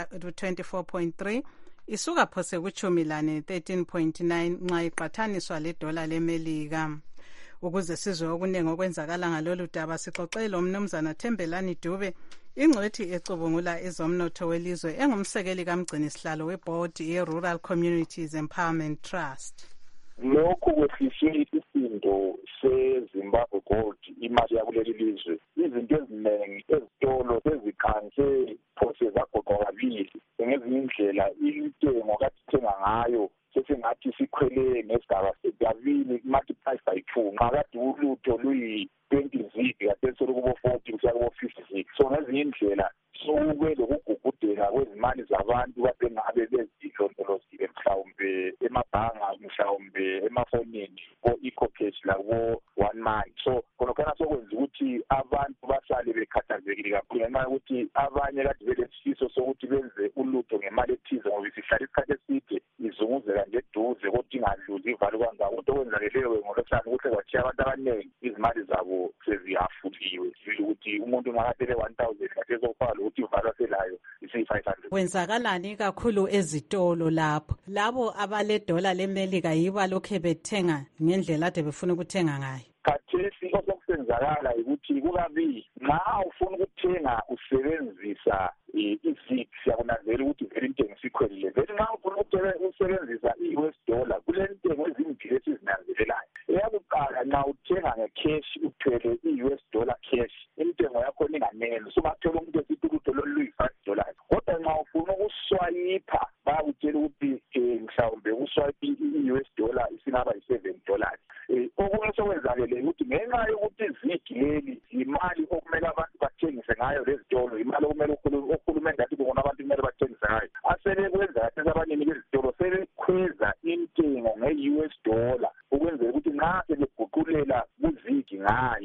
[SPEAKER 4] 24.3 isuka phose ku-10 13.9 nxa iqathaniswa ledola lemelika. Ukuze sizwe okuningi okwenzakala ngalolu daba sixoxele umnumzana Thembelani Dube, ingcwethi ecubungula ezomnotho welizwe engumsekeli kamgcinisihlalo weboard ye-Rural Communities Empowerment Trust.
[SPEAKER 24] Lokhu kwehliswe isisindo seZimbabwe Gold imali yakuleli lizwe. Izinto eziningi ezitolo sezikhanse phose zagoqwa kabili. Ngezinye indlela intengo kathenga ngayo sesingathi sikhwele nesigaba sekabili multiply by 2 nxa kade ulutho luyi-20 zig kade solukubo 40 kusiya kubo 50 zig. So ngezinye indlela sokube lokugugudeka kwezimali zabantu kade ngabe bezilondolozile mhlawumbe emabhanga mhlawumbe emafonini ko-ecocash labo 1 month. So khonokhana sokwenza ukuthi abantu basale bekhathazekile kakhulu ngenxa yokuthi abanye kade belesifiso sokuthi benze ulutho ngemali ethize ngoba isihlala isikhathi eside izunguzeka ngeduze kodwa ingadluzi ivalo kangako. Kodwa okwenzakeleyo ngolwesihlanu kuhle kwathiya abantu abaningi izimali zabo sezihafuliwe ukuthi umuntu nxa katele 1,000 kade sokufaka ukuthi ivalo aselayo isi-500.
[SPEAKER 4] Kwenzakalani kakhulu ezitolo lapho? Labo abaledola lemelika yibo lokhe bethenga ngendlela ade befuna ukuthenga ngayo.
[SPEAKER 24] Khathesi osokusenzakala ukuthi kukabili nxa ufuna ukuthenga usebenzisa i-zig siyakunanzela ukuthi vele intengo isikhwelile. Vele nxa ufuna ukusebenzisa i-US dollar kulentengo ezimbili esizinanzelelayo. Eyakuqala nxa uthenga ngecash uthwele i-US dollar cash intengo yakho ninganele sobathola umuntu esithi ulutho lolu-$5. Kodwa nxa ufuna ukuswayipha bayakutshela ukuthi mhlawumbe uswayiphe i-US dollar isingaba $7. Okunye sokwenzakele ukuthi ngenxa yokuthi izigi leli imali okumele abantu bathengise ngayo lezitolo, imali okumele uhulumende athi bona abantu kumele bathengise ngayo, asebekwenza kathesi abanini bezitolo sebekhweza intengo nge-US dollar ukwenzela ukuthi nxa sebeguqulela kuzigi ngale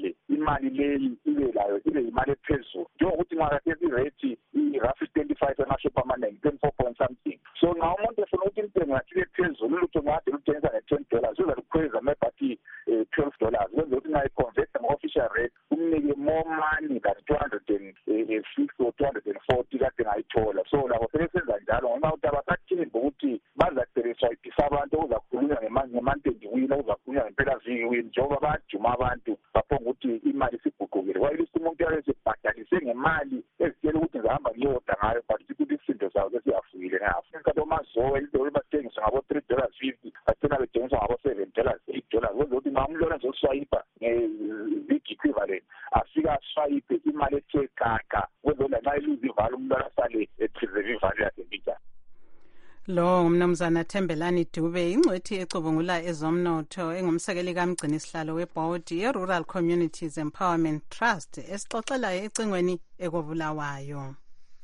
[SPEAKER 24] imali leyi ibe layo ibe imali ephezulu njengokuthi ngakathe irate i-roughly 25 emashophu amaningi 24 point something. So nxa umuntu efuna ukuthi intengo yakhe ibe phezulu lutho ngade luthengisa nge-$10 uzalukhweza maybe $12 kwenza ukuthi nxa iconvert ama-official rate umnike more money than 250 or 240 kade ngayithola. So labo sebesenza njalo ngoba ukuthi abasathembi ukuthi bazakupersuadisa abantu okuzakhulunywa ngemantendiwini okuzakhulunywa ngempelaviki njengoba bayajuma abantu baphonga ukuthi imali isiguqukile. Wayilisa umuntu yayesebhadalise ngemali ezitshela ukuthi ngihamba ngiyoda ngayo but ukuthi izinto zawo sesiyafuyile ngayo. Isikhathi omazowe ilito bathengiswa ngabo$3.50 bagcina bethengiswa ngabo$7, $8 kwenza ukuthi nxa umlona zoswayipa nge-big equivalent afika aswayipe imali ethe gaga kwenza ukuthi nxa iluza ivalo umlona asale epreserve ivalo yakhe mbijana.
[SPEAKER 4] Lo mnumzana Thembelani Dube ingcwethi ecubungula ezomnotho engumsekeli kamgcini sihlalo weboard ye-Rural Communities Empowerment Trust esixoxelayo ecingweni ekobulawayo.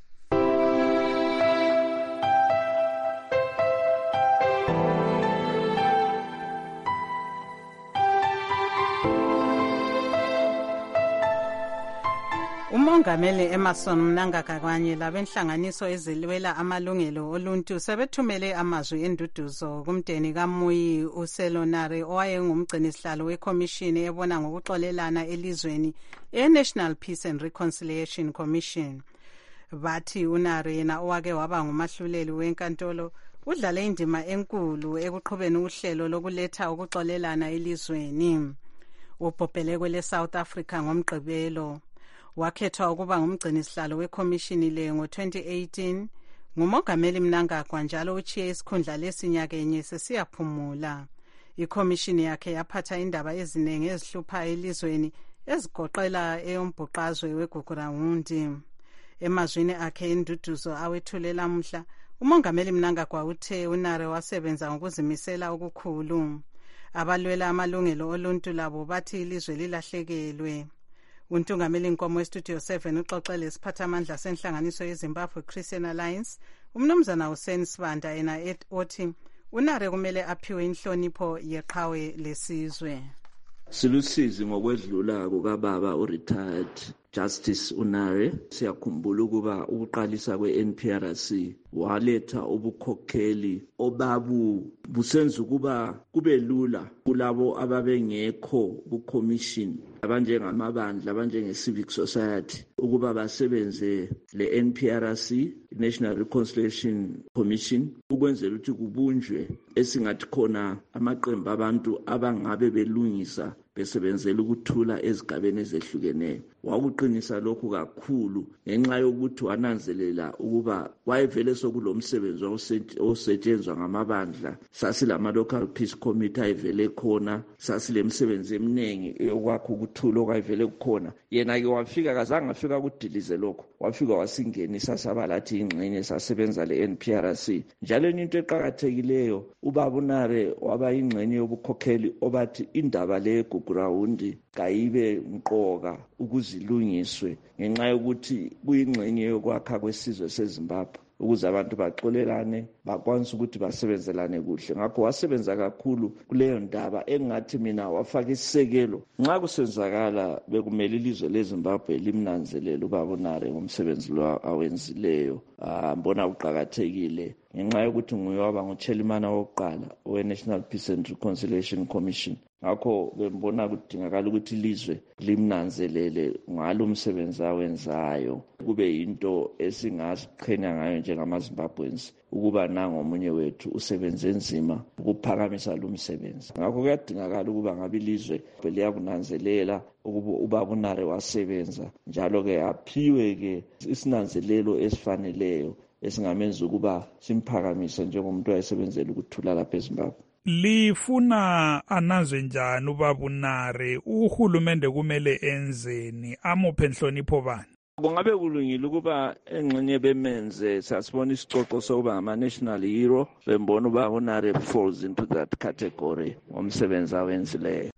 [SPEAKER 4] Umongameli Emerson Mnangagwa kanye labenhlanganiso ezilwela amalungelo oluntu sebethumele amazwi enduduzo kumdeni kaMuyi uSelonare owayengumgcini sihlalo weCommission ebona ngokuxolelana elizweni eNational Peace and Reconciliation Commission. Bathi uNare yena owake waba ngumahluleli wenkantolo udlale indima enkulu ekuqhubeni uhlelo lokuletha ukuxolelana elizweni. Ubhobhele kwele South Africa ngomgqibelo wakhethwa ukuba ngumgcini sihlalo weCommission le ngo-2018 ngumongameli Mnangagwa njalo uchiye isikhundla lesinyakenye sesiyaphumula. ICommission yakhe yaphatha indaba eziningi ezihlupha elizweni ezigoqela eyombhuqazwe weGugurawundi. Emazwini akhe induduzo awethulela mhla umongameli Mnangagwa uthe uNare wasebenza ngokuzimisela okukhulu. Abalwela amalungelo oluntu labo bathi ilizwe lilahlekelwe. Untungameli Nkomo weStudio 7 uxoxele isiphathamandla senhlanganiso yeZimbabwe Christian Alliance umnumzana Hussein Sibanda yena othi uNare kumele aphiwe inhlonipho yeqhawe lesizwe.
[SPEAKER 6] Silusizi ngokwedlula kukababa uretired Justice uNare. Siyakhumbula ukuba ukuqalisa kwe-NPRC waletha ubukhokheli busenza ukuba kube lula kulabo ababengekho ku-commission abanjengamabandla abanjenge-civic society ukuba basebenze le-NPRC, National Reconciliation Commission, ukwenzela ukuthi kubunjwe esingathi khona amaqembu abantu abangabe belungisa besebenzela ukuthula ezigabeni ezehlukeneyo. Wakuqinisa lokhu kakhulu ngenxa yokuthi wananzelela ukuba wayevele sokulomsebenzi osetshenzwa ngamabandla. Sasilama local peace committee ayivele khona, sasilemsebenzi eminingi yokwakha ukuthula okwayivele kukhona. Yena ke wafika kazange afika kudilize lokho, wafika wasingenisa sabalathi ingxenye sasebenza le-NPRC. Njalo into eqhakathekileyo ubaba uNare waba ingxenye yobukhokheli obathi indaba le Gugurawundi kayibe mqoka ukuzilungiswe ngenxa yokuthi kuyingxenye yokwakha kwesizwe seZimbabwe ukuze abantu baxolelane bakwanise ukuthi basebenzelane kuhle. Ngakho wasebenza kakhulu kuleyo ndaba engathi mina wafaka isisekelo. Nxa kusenzakala bekumele ilizwe leZimbabwe limnanzelele ubaba uNare ngomsebenzi lo awenzileyo. Mbona uqhakathekile ngenxa yokuthi nguye waba nguchairman wokuqala we-National Peace and Reconciliation Commission. Ngakho bembona kudingakala ukuthi ilizwe limnanzelele ngalo umsebenzi awenzayo. Kube yinto esingasiqhenya ngayo njengamaZimbabweans ukuba nangomunye wethu usebenze nzima ukuphakamisa lo msebenzi. Ngakho kuyadingakala ukuba ngabe ilizwe liyakunanzelela ukuba ubaba uNare wasebenza njalo ke aphiwe ke isinanzelelo esifaneleyo esingamenza ukuba simphakamise njengomuntu oyesebenzela ukuthula lapha eZimbabwe.
[SPEAKER 9] Lifuna anazwe njani ubaba uNare? Uhulumende kumele enzeni? Amuphe inhlonipho bani?
[SPEAKER 6] Kungabe kulungile ukuba engxenye bemenze sasibona isicoco sokuba ama-national hero, bembona ubaba uNare falls into that category ngomsebenzi awenzileyo.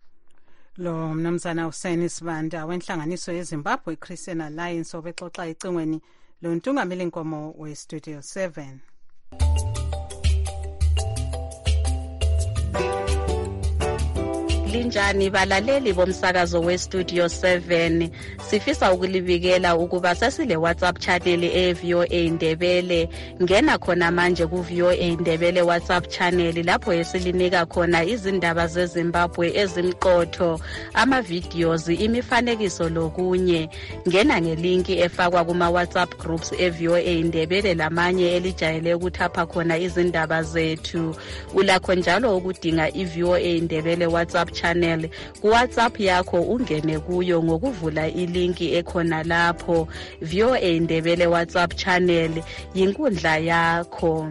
[SPEAKER 4] Lo mnumzana Hussein Sibanda wenhlanganiso yeZimbabwe Christian Alliance obexoxa icingweni lo ntungameli Nkomo weStudio 7.
[SPEAKER 7] linjani balaleli bomsakazo westudio 7? Sifisa ukulibikela ukuba sesile WhatsApp channel eVOA Ndebele. Ngena khona manje ku VOA Ndebele WhatsApp channel lapho esilinika khona izindaba zeZimbabwe ezimqotho, ama videos, imifanekiso lokunye. Ngena ngelinki efakwa kuma WhatsApp groups eVOA Ndebele lamanye elijayele ukuthapha khona izindaba zethu. Ulakho njalo ukudinga iVOA Ndebele WhatsApp channel ku WhatsApp yakho, ungene kuyo ngokuvula ilinki ekhona lapho. VOA Ndebele WhatsApp channel yinkundla yakho.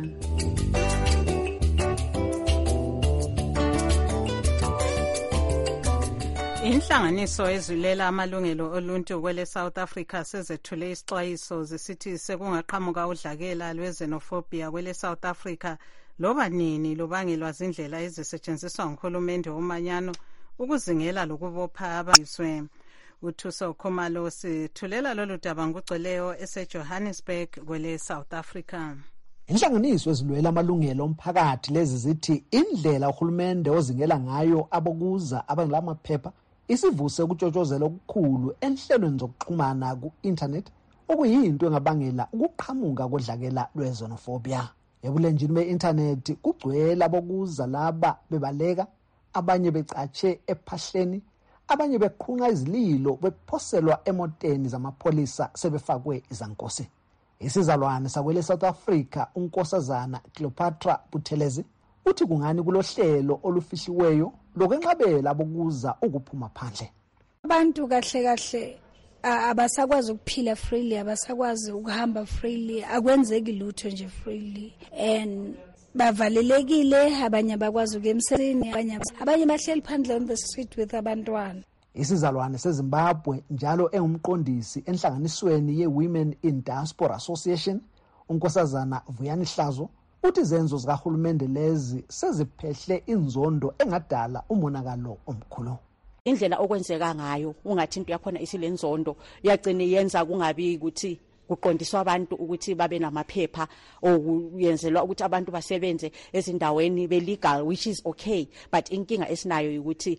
[SPEAKER 4] Inhlanganiso ezilela amalungelo oluntu kwele South Africa sezethule isixwayiso zisithi sekungaqhamuka udlakela lwezenophobia kwele South Africa loba nini lubangelwa zindlela ezisetshenziswa nguhulumende womanyano ukuzingela lokubopha abanyiswe. Uthuso Khumalo sithulela lolu daba ngugcweleyo eseJohannesburg kwele South Africa.
[SPEAKER 8] Inhlanganiso ezilwela amalungelo omphakathi lezi zithi indlela uhulumende ozingela ngayo abokuza abangelamaphepha isivuse ukutshotshozela okukhulu enhlelweni zokuxhumana ku-internet okuyinto engabangela ukuqhamuka kodlakela lwezenophobia. Ebulenjini be-internet kugcwele abokuza laba bebaleka, abanye becatshe ephahleni, abanye beqhunqa izililo bephoselwa emoteni zamapholisa sebefakwe izankosi. Isizalwane sakwele South Africa unkosazana Cleopatra Buthelezi uthi kungani kulohlelo olufihliweyo lokwenqabela abokuza ukuphuma phandle.
[SPEAKER 11] Abantu kahle abasakwazi ukuphila freely, abasakwazi ukuhamba freely, akwenzeki lutho nje freely, and bavalelekile, abanye bakwazi ukuyemseni, abanye bahleli phandle on the street with abantwana.
[SPEAKER 8] Isizalwane seZimbabwe njalo engumqondisi enhlanganisweni ye-Women in Diaspora Association, unkosazana Vuyani Hlazo uthi izenzo zikahulumende lezi seziphehle inzondo engadala umonakalo omkhulu.
[SPEAKER 12] Indlela okwenzeka ngayo ungathi into yakhona isilenzondo yagcina yenza kungabi ukuthi kuqondiswa abantu ukuthi babe namaphepha okuyenzelwa ukuthi abantu basebenze ezindaweni belegal, which is okay, but inkinga esinayo ukuthi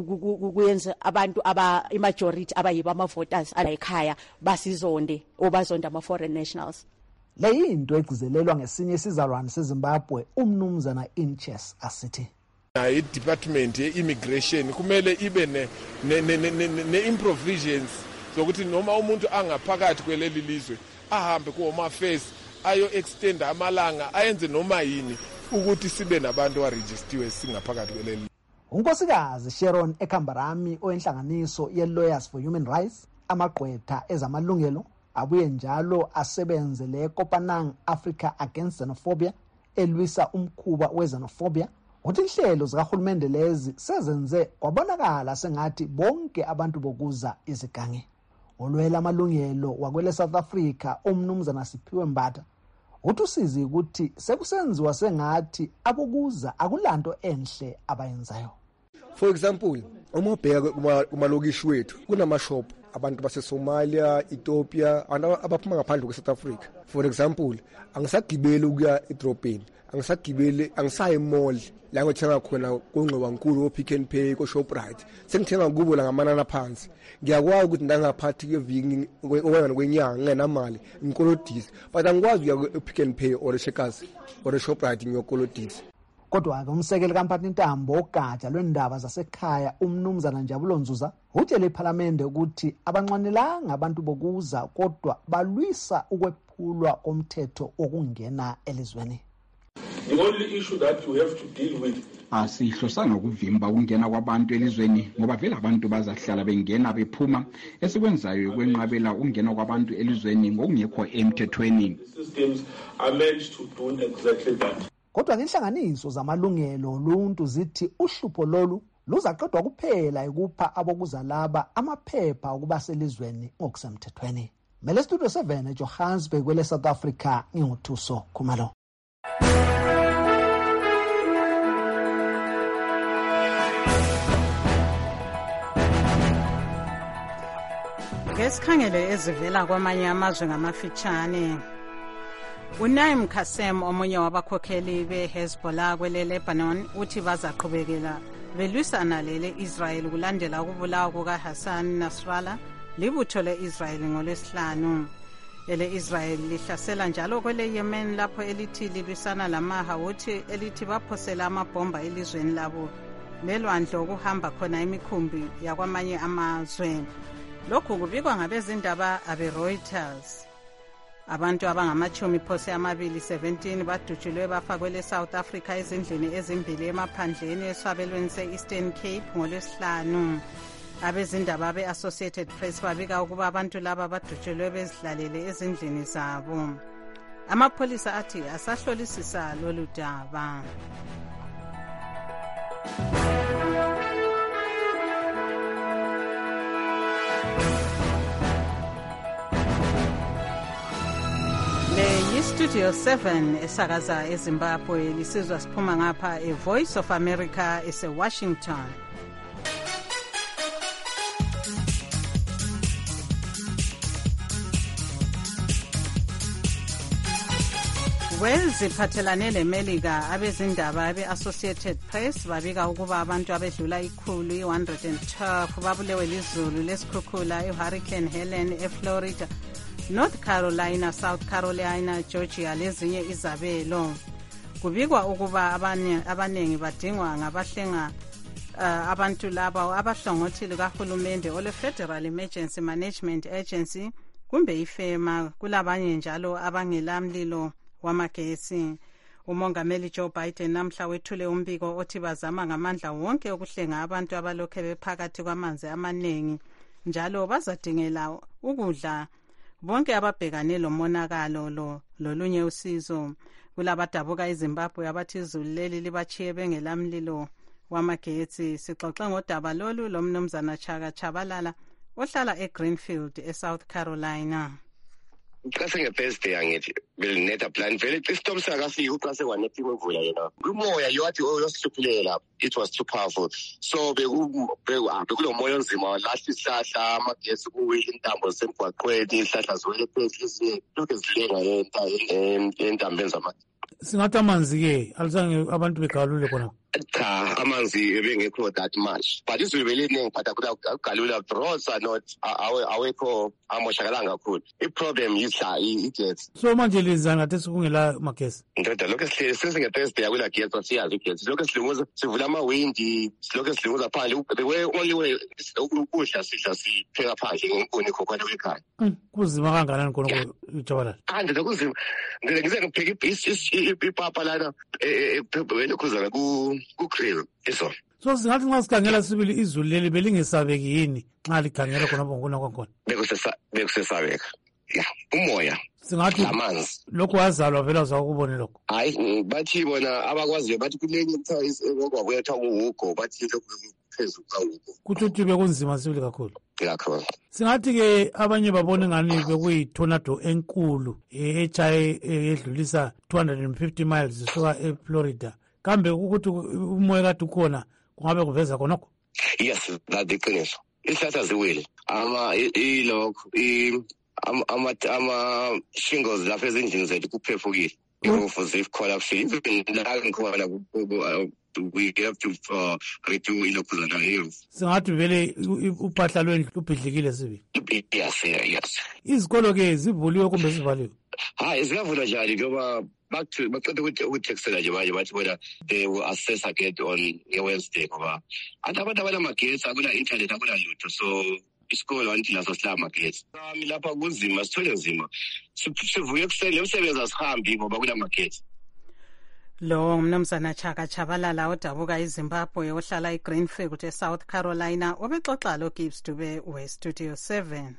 [SPEAKER 12] kuyenza abantu imajority abayiba ama-voters ala ekhaya basizonde obazonda ama-foreign nationals.
[SPEAKER 8] Le yinto egcizelelwa ngesinye isizalwane seZimbabwe umnumzana Inches asithi
[SPEAKER 13] i-department ye-immigration kumele ibe ne-improvisions zokuthi noma umuntu angaphakathi kweleli lizwe ahambe ku-home affairs ayo-extend amalanga ayenze noma yini ukuthi sibe nabantu arejistiwe singaphakathi kweleli.
[SPEAKER 8] Unkosikazi Sharon Ekambarami oyenhlanganiso ye-Lawyers for Human Rights, amagqwetha ezamalungelo, abuye njalo asebenze le-Kopanang Africa Against Xenophobia elwisa umkhuba wezenophobia, uthi inhlelo zikahulumende lezi sezenze kwabonakala sengathi bonke abantu bokuza izigange. Olwela amalungelo wakwele South Africa umnumzana Siphiwe Mbatha uthi usizi ukuthi sekusenziwa sengathi abokuza akulanto enhle abayenzayo.
[SPEAKER 26] For example, uma ubheka kumalokishi wethu kunamashop abantu baseSomalia, Ethiopia, abaphuma ngaphandle kwe-South Africa. For example, angisagibeli ukuya edrobheni, angisayi emall la ngithenga khona konxiwa nkulu o-Pick n Pay, ko-Shoprite, sengithenga kubo la ngamanana phansi. Ngiyakwazi ukuthi ndangaphathi keviki okanye kwenyanga ngenamali ngikolodisi, but angikwazi ukuya e-Pick n Pay or eShekas or eShoprite ngiyokolodisa.
[SPEAKER 8] Kodwa-ke umsekeli kaMphathi Ntambo ogatsha lwendaba zasekhaya umnumzana Njabulo Nzuza utshele iphalamende ukuthi abanxwanelanga abantu bokuza kodwa balwisa ukwephulwa komthetho wokungena elizweni.
[SPEAKER 27] The only issue that you have to deal with
[SPEAKER 28] asihlosanga ukuvimba ukungena kwabantu elizweni ngoba vele abantu bazahlala bengena bephuma. Esikwenzayo kwenqabela ukungena kwabantu elizweni ngokungekho emthethweni.
[SPEAKER 27] Systems are meant to do exactly that.
[SPEAKER 8] Kodwa inhlanganiso zamalungelo oluntu zithi uhlupho lolu luzaqedwa kuphela ekupha abokuza laba amaphepha okuba selizweni ngokusemthethweni. Mele Studio 7 eJohannesburg kwele South Africa nginguthuso Khumalo.
[SPEAKER 4] Ngesikhangele ezivela kwamanye amazwe ngamafitshane. Unaim Qasem omunye wabakhokheli beHezbollah kwele Lebanon uthi bazaqhubekela belwisana le-Israel kulandela ukubulawa kukaHassan Nasrallah libutho le-Israel ngolwesihlanu. Ele-Israel lihlasela njalo kwele Yemen lapho elithi lilwisana lamaHouthi elithi baphosela amabhomba elizweni labo lelwandle okuhamba khona imikhumbi yakwamanye amazwe. Lokhu kubikwa ngabezindaba abe-Reuters. Abantu abangama-17 badutshulwe bafakwe le-South Africa ezindlini ezimbili emaphandleni esabelweni se-Eastern Cape ngolwesihlanu. Abezindaba be-Associated Press babika ukuba abantu laba badutshulwe bezihlalele ezindlini zabo. Amapholisa athi asahlolisisa lolu daba. Studio 7 esakaza eZimbabwe lisizwa siphuma ngapha eVoice of America ese-Washington. Ziphathelane leMelika abezindaba be-Associated Press babika ukuba abantu abedlula 112 babulewe lizulu lesikhukhula iHurricane Helen eFlorida, North Carolina, South Carolina, Georgia lezinye izabelo. Kubikwa ukuba abanengi badingwa ngabahlenga abantu laba abahlongothile kahulumende ole Federal Emergency Management Agency kumbe ifema, kulabanye njalo abangelamlilo wamagesi. Umongameli Joe Biden namhla wethule umbiko othi bazama ngamandla wonke ukuhlenga abantu abalokhe bephakathi kwamanzi amanengi, njalo bazadingela ukudla bonke ababhekane lomonakalo lolunye usizo. Kulabadabuka eZimbabwe abathi izulu leli libachiye bengelamlilo wamagetsi. Sixoxe ngodaba lolu lomnumzana Chaka Chabalala ohlala eGreenfield eSouth Carolina.
[SPEAKER 5] Xa nge-Thursday angithi belinetha plan vele istorm sakafika uqase kwanetha imvula yena umoya yowathi yosihluphilela, it was too powerful, so bekulomoya onzima walahla isihlahla, amagesi kuwile, intambo zisemgwaqweni, izihlahla ziwele phezu, ezinye lokhu zilenga entambeni zamagesi.
[SPEAKER 1] Singathi amanzi-ke alizange abantu begalule khona?
[SPEAKER 5] Cha, amanzi ebengekho that much, but izulu beliningi but akugalula. Roads are not awekho amoshakalanga kakhulu. I-problem igesi.
[SPEAKER 1] So manje lizana ngathi sekungela magesi?
[SPEAKER 5] Ndoda lokho sesinge-Thursday akula gesi, siyazi igesi. Lokho silunguza sivula amawindi, lokho silunguza phandle. The only way ukudla sidla sipheka phandle ngenkuni khokhwane wekhaya.
[SPEAKER 1] Kuzima kangakanani khona uJabalala?
[SPEAKER 5] Ndoda kuzima. Ngize ngipheka ipapa lana elokhuzana ku-grill iso.
[SPEAKER 1] So singathi nxa sikhangela sibili izulu leli belingesabeki yini nxa likhangela khona bongona kwakhona?
[SPEAKER 5] Bekusesabeka. Ya, umoya.
[SPEAKER 1] Singathi
[SPEAKER 5] amanzi.
[SPEAKER 1] Lokho wazalwa vela uzakubone lokho.
[SPEAKER 5] Hayi, bathi bona abakwaziyo bathi kulenye kwakuyetha uhugo, bathi lokho phezulu kahugo.
[SPEAKER 1] Kuthi uthi bekunzima sibili kakhulu.
[SPEAKER 5] Kakhulu.
[SPEAKER 1] Singathi-ke abanye babone ngani bekuyi-tornado enkulu echaye edlulisa 250 miles isuka eFlorida. Kambe ukuthi umoya kade ukhona kungabe kuveza khonokho?
[SPEAKER 5] Yes, that's iqiniso. Isihlahla ziwile ilokho ama-shingles lapha ezindlini zethu kuphefukile. Irufu zikolapsile, even la ngikhona we have to redo ilokhuzana hill.
[SPEAKER 1] Singathi vele uphahla lwendlu lubhidlikile sibi?
[SPEAKER 5] Yes.
[SPEAKER 1] Izikolo-ke zivuliwe kumbe zivaliwe?
[SPEAKER 5] Hayi, ziyavula njani ngoba baqeda ukuthekisela nje manje bathi bona they will assess again on Wednesday ngoba abantu abanamagetsi akula-internet akula-lutho, so isikolo anti laso silamagesi. Lapha kunzima, sithole nzima, sivuye ekuseni umsebenzi asihambi ngoba kulamagesi.
[SPEAKER 4] Lo mnumzana Chaka Chabalala odabuka eZimbabwe ohlala eGreenfield eSouth Carolina obexoxa lo Gibbs Dube weStudio 7.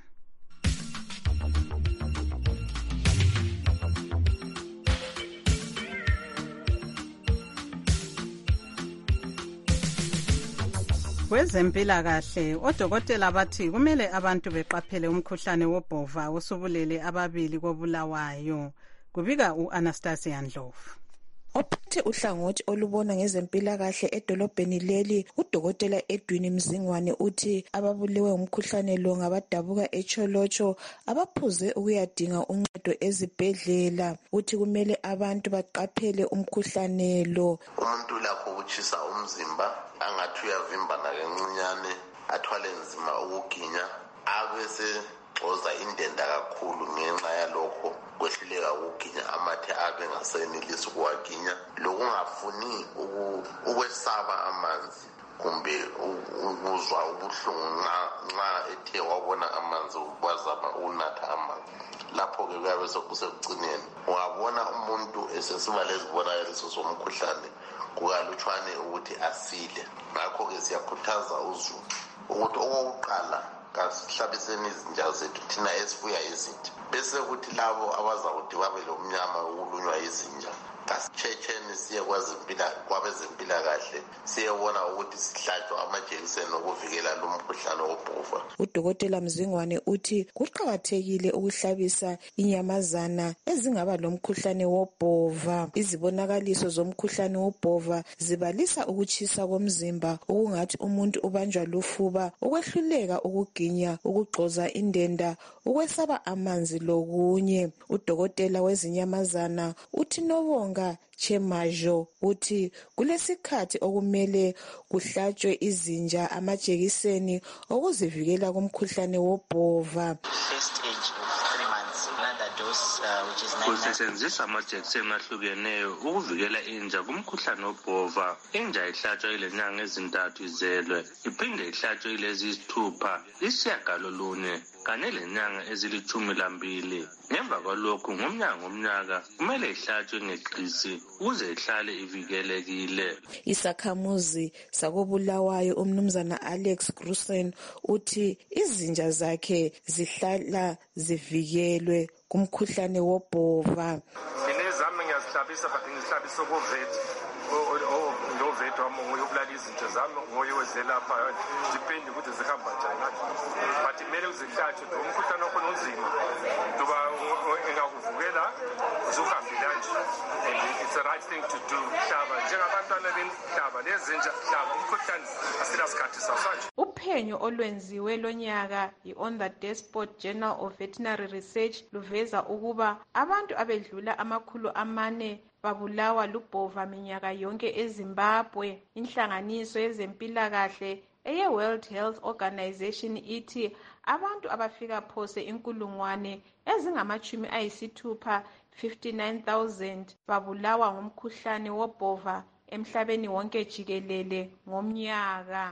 [SPEAKER 4] Kwezempilakahle odokotela bathi kumele abantu beqaphele umkhuhlane wobhova osubulele ababili kobulawayo. Kubika uAnastasia Ndlovu.
[SPEAKER 10] Ophethe uhlangothi olubona ngezempilakahle edolobheni leli udokotela Edwin Mzingwane uthi ababulewe umkhuhlane lo ngabadabuka eCholocho abaphuze ukuyadinga uncedo ezibhedlela. Uthi kumele abantu baqaphele umkhuhlane lo.
[SPEAKER 14] Umuntu lakho ukutshisa umzimba angathi uyavimbana kancinyane athwale nzima ukuginya abese xoza indenda kakhulu ngenxa yalokho kwehluleka ukuginya amathe abe ngasenelisi ukuwaginya lokungafuni ukwesaba amanzi kumbe ukuzwa ubuhlungu nxa ethe wabona amanzi wazama ukunatha amanzi. Lapho-ke kuyabe sekusekugcineni ungabona umuntu esesiba lezibonakaliso zomkhuhlane kukalutshwane ukuthi asile. Ngakho-ke siyakhuthaza uzulu ukuthi okokuqala kasihlabiseni izinja zethu thina esifuya izinja, bese kuthi labo abazakuthi babe lomnyama ukulunywa izinja kasitshetheni siye kwabezempilakahle siyebona ukuthi sihlatshwa amajekiseni okuvikela lo mkhuhlane wobhova.
[SPEAKER 10] Udokotela Mzingwane uthi kuqakathekile ukuhlabisa inyamazana ezingaba lomkhuhlane wobhova. Izibonakaliso zomkhuhlane wobhova zibalisa ukutshisa komzimba, ukungathi umuntu ubanjwa lufuba, ukwehluleka ukuginya, ukugxoza indenda, ukwesaba amanzi lokunye. Udokotela wezinyamazana uthi Nobonga Chemajo uthi kulesikhathi okumele kuhlatshwe izinja amajekiseni okuzivikela kumkhuhlane wobhova.
[SPEAKER 15] Kusetshenziswa amajekiseni ahlukeneyo ukuvikela inja kumkhuhlane wobhova. Inja ihlatshwa ilenyanga ezintathu izelwe, iphinde ihlatshwe ileziyisithupha, isishiyagalolunye kanye lenyanga ezili-12. Ngemva kwalokhu ngomnyaka kumele ihlatshwe ngeqisi ukuze ihlale ivikelekile.
[SPEAKER 10] Isakhamuzi sakobulawayo umnumzana Alex Grusen uthi izinja zakhe zihlala zivikelwe kumkhuhlane wobhova.
[SPEAKER 16] Inezami ngiyazihlabisa but ngizihlabisa kuvethi. Novethi wami uyobulala izinto zami ngoyozelapha depende ukuthi zihamba njani. But kumele uzihlatshwe umkhuhlane wakho nonzima. Ngoba engakuvukela uzuhambela nje. And it's the right thing to do. Hlaba njengabantwana benhlaba lezinja hlaba umkhuhlane asilasikhathi sasanje.
[SPEAKER 17] Uphenyo olwenziwe lonyaka yi-On the Despot Journal of Veterinary Research luveza ukuba abantu abedlula 400 babulawa lubhova minyaka yonke eZimbabwe. Inhlanganiso yezempilakahle eye-World Health Organization ithi abantu abafika phose 59,000 babulawa ngumkhuhlane wobhova emhlabeni wonke jikelele ngomnyaka.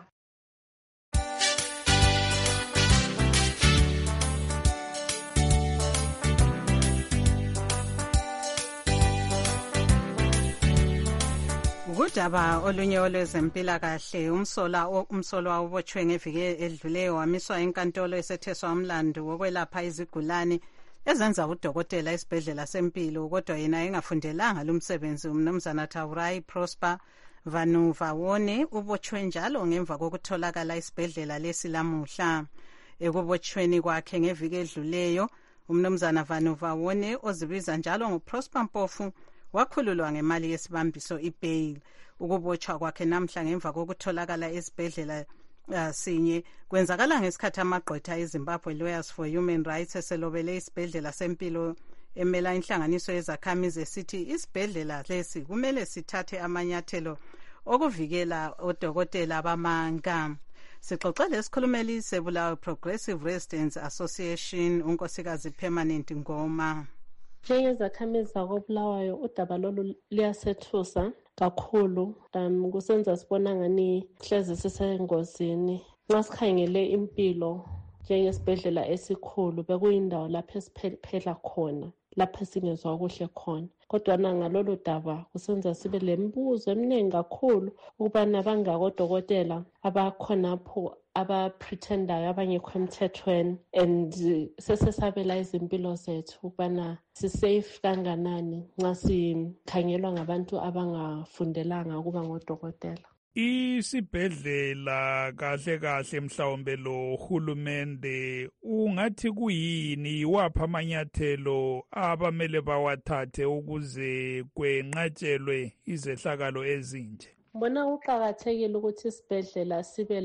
[SPEAKER 4] Udaba olunye olwezempilakahle umsolwa ubotshwe ngeviki edluleyo wamiswa enkantolo esetheswa umlandu wokwelapha izigulane ezenza udokotela esibhedlela sempilo kodwa yena engafundelanga lumsebenzi. Umnumzana Taurai Prosper Vanuvawone ubotshwe njalo ngemva kokutholakala esibhedlela lesi lamuhla. Ekubotshweni kwakhe ngeviki edluleyo umnumzana Vanuvawone ozibiza njalo nguProsper Mpofu wakhululwa ngemali yesibambiso ibail. Ukubotshwa kwakhe namhla ngemva kokutholakala esibhedlela sinye kwenzakala ngesikhathi amagqwetha eZimbabwe Lawyers for Human Rights eselobele isibhedlela sempilo emela inhlanganiso yezakhamizi esithi isibhedlela lesi kumele sithathe amanyathelo okuvikela odokotela bamanga. Sixoxele isikhulumeli sebulawayo Progressive Residents Association unkosikazi Permanent Ngoma.
[SPEAKER 25] Njengezakhamizi zakobulawayo udaba lolu liyasethusa kakhulu. Kusenza sibona ngani hleze sisengozini. Nxa sikhangele impilo njengesibhedlela esikhulu bekuyindawo lapho esiphela khona, lapho singezwa kuhle khona. Kodwa ngalolu daba kusenza sibe lembuzo eminingi kakhulu ukubana bangakodokotela abakhonapho abapretendayo abangekho emthethweni and sesesabela izimpilo zethu ukubana sisafe kanganani nxa sikhangelwa ngabantu abangafundelanga ukuba ngodokotela.
[SPEAKER 9] isibhedlela kahle kahle mhlawumbe lo hulumende ungathi kuyini wapha amanyathelo abamele bawathathe ukuze kwenqatshelwe izehlakalo ezinje?
[SPEAKER 25] Bona kuqakathekile ukuthi isibhedlela sibe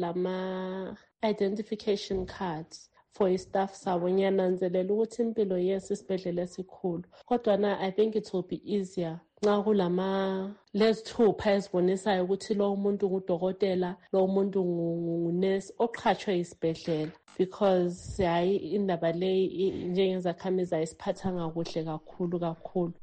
[SPEAKER 25] lama-identification cards for istaff sabo. Ngiyananzelela ukuthi impilo yes isibhedlela esikhulu, kodwa na I think it will be easier nxa kulama lezithupha ezibonisayo ukuthi lo muntu ngudokotela, lo muntu ngunesi oqhatshwe isibhedlela, because hayi indaba leyi njengezakhamizi ayisiphathanga kuhle kakhulu.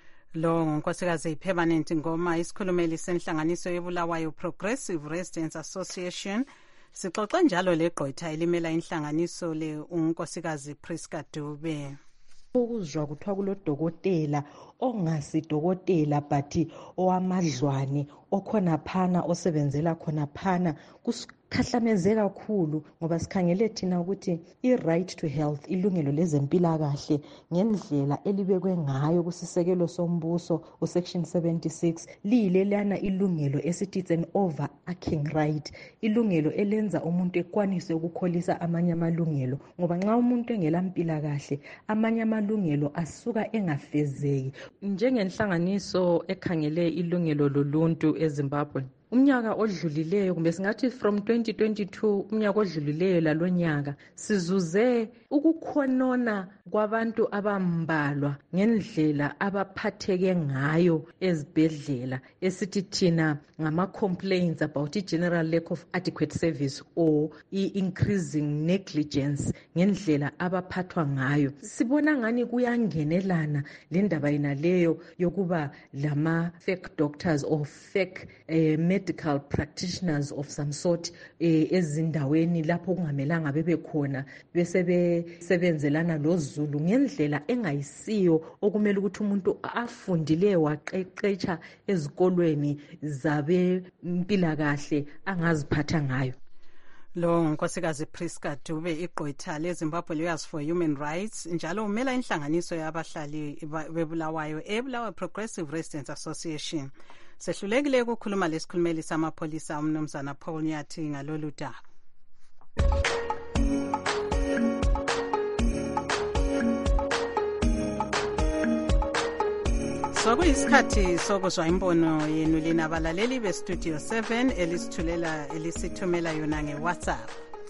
[SPEAKER 4] Lo ngunkosikazi Permanent Ngoma, isikhulumeli senhlanganiso yebulawayo Progressive Residents Association. Sixoxa njalo leqotha elimela inhlanganiso le unkosikazi Priska Dube.
[SPEAKER 2] Ukuzwa kuthiwa kulodokotela ongasidokotela but owamadlwane okhona phana osebenzela khona phana kusikhahlameze kakhulu, ngoba sikhangele thina ukuthi i-right to health, ilungelo lezempilakahle ngendlela elibekwe ngayo kusisekelo sombuso usection 76 liyilelana ilungelo esithi it's an overarching right, ilungelo elenza umuntu ekwanise ukukholisa amanye amalungelo, ngoba nxa umuntu engelampilakahle amanye amalungelo asuka engafezeki. Njengenhlanganiso ekhangele ilungelo loluntu eZimbabwe, umnyaka odlulileyo kumbe singathi from 2022 umnyaka odlulileyo lalonyaka sizuze ukukhonona kwabantu abambalwa ngendlela abaphatheke ngayo ezibhedlela, esithi thina ngama complaints about general lack of adequate service or increasing negligence ngendlela abaphathwa ngayo. Sibona ngani kuyangenelana lendaba yonaleyo yokuba lama fake doctors or fake medical practitioners of some sort ezindaweni lapho kungamelanga bebe khona, bese besebenzelana lozulu ngendlela engayisiyo okumele ukuthi umuntu afundile waqeqetsha ezikolweni zabe mpilakahle angaziphatha ngayo.
[SPEAKER 4] Lo nkosikazi Priska Dube, iqotha leZimbabwe Lawyers for Human Rights, njalo umela inhlanganiso yabahlali bebulawayo eBulawayo Progressive Residents Association. Sehlulekile ukukhuluma lesikhulumeli samapholisa umnumzana Paul Nyathi ngalolu daba. Sokuyisikhathi sokuzwa imbono yenu lina balaleli beStudio 7 elisithumela yona ngeWhatsApp.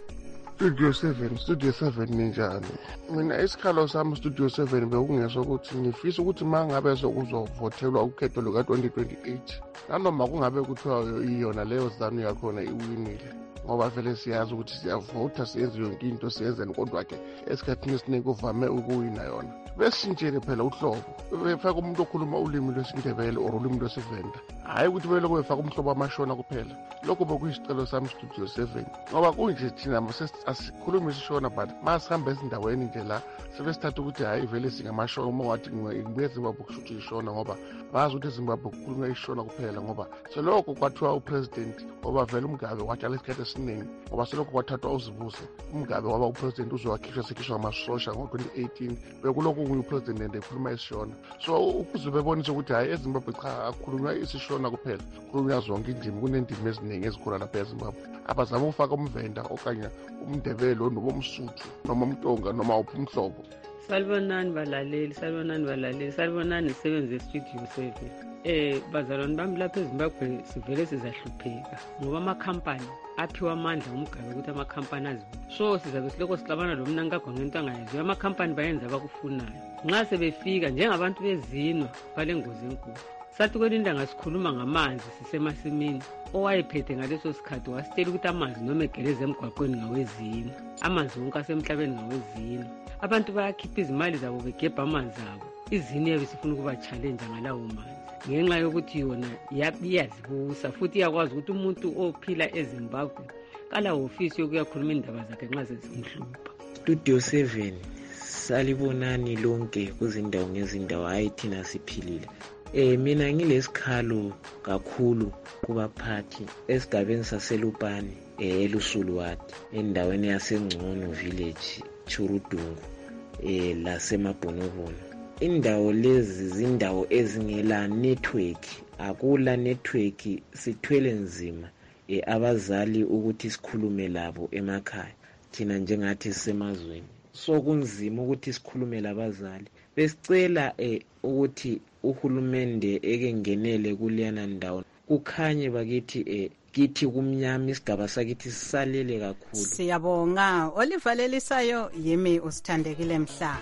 [SPEAKER 3] Studio 7 ninjani? Mina isikhalo sami Studio 7 bekungeso ukuthi ngifisa ukuthi mangabe sokuzovothelwa ukhetho luka 2028 nanoma kungabe kuthiwa iyona leyo zanu yakhona iwinile, ngoba vele siyazi ukuthi siyavota siyenze yonke into siyenze, kodwa ke esikhathini esiningi uvame ukuwina yona. Besishintshele phela uhlobo, befaka umuntu okhuluma ulimi lwesiNdebele or ulimi lwesivenda, hayi ukuthi vele kubefaka umhlobo amashona kuphela. Lokho bekuyisicelo sami Studio 7, ngoba kunje thina asikhulumi isishona but masihamba ezindaweni nje la sebesithatha ukuthi hayi vele singamashona, uma wathi ngibuye eZimbabwe kushuthi ishona, ngoba bazi ukuthi eZimbabwe kukhulunywa ishona kuphela, ngoba selokho kwathiwa upresident, ngoba vele uMgabe watshala isikhathi esiningi, ngoba selokho kwathathwa uZibuse uMgabe waba upresident sekhishwa ngamasosha ngo-2018, bekulokhu upresident ekhuluma isishona. So ukuze bebonise ukuthi hayi eZimbabwe cha akukhulunywa isishona kuphela, kukhulunywa zonke indimi, kunendimi eziningi ezikhona lapha eZimbabwe. Abazama ukufaka umvenda okanye umndebele noma umsuthu noma umtonga noma uphi umhlobo.
[SPEAKER 18] Salibonani balaleli, salibonani isebenze eStudio 7. Bazalwane bami lapha eZimbabwe sivele sizahlupheka ngoba amakhampani aphiwa amandla uMgabe ukuthi amakhampani azibuye. So sizabe siloko sixabana lo mnankagwa ngento angayenziyo, amakhampani bayenza abakufunayo. Nxa sebefika njengabantu bezinwa bale ngozi enkulu, sathi kwelinda ngasikhuluma ngamanzi sisemasimini, owayephethe ngaleso sikhathi wasitshela ukuthi amanzi noma egeleze emgwaqweni ngawezinwa, amanzi wonke asemhlabeni ngawezinwa. Abantu bayakhipha izimali zabo begebha amanzi abo, izini yabe sifuna ukuba challenge ngalawo manzi, ngenxa yokuthi yona iyazibusa futhi iyakwazi ukuthi umuntu ophila eZimbabwe kala ofisi yokuyakhuluma indaba zakhe nxa sezimhlupha.
[SPEAKER 19] Studio 7 salibonani lonke kuzindawo ngezindawo, hayi thina siphilile. Mina ngilesikhalo kakhulu kubaphathi esigabeni saseLupane eLusulwati endaweni yaseNgcono village Churudungu lasemabhonobono. Indawo lezi zindawo ezingela network, akula network, sithwele nzima abazali ukuthi sikhulume labo emakhaya thina njengathi sisemazweni. So kunzima ukuthi sikhulume labazali. Besicela ukuthi uhulumende ekengenele kuleyana ndawo kukhanye bakithi kithi kumnyama isigaba sakithi sisalele kakhulu.
[SPEAKER 4] Siyabonga. Olivalelisayo yimi usithandekile Mhla.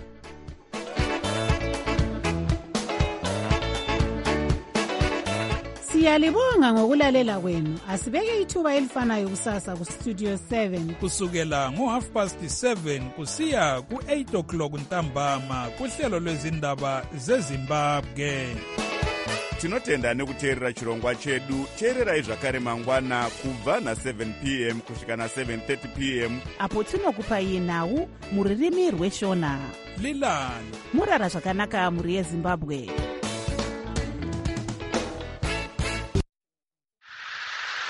[SPEAKER 6] Siyalibonga ngokulalela kwenu. Asibeke ithuba elifanayo kusasa ku Studio 7
[SPEAKER 9] kusukela ngo7:30 kusiya ku8:00 ntambama kuhlelo lwezindaba zeZimbabwe.
[SPEAKER 7] Tinotenda nekuteerera chirongwa chedu. Teererai zvakare mangwana kubva na7 p.m. kusvika na7:30 p.m.
[SPEAKER 6] apo tinokupai nhau muririmi rweshona.
[SPEAKER 9] Lilani
[SPEAKER 6] murara zvakanaka muri yeZimbabwe.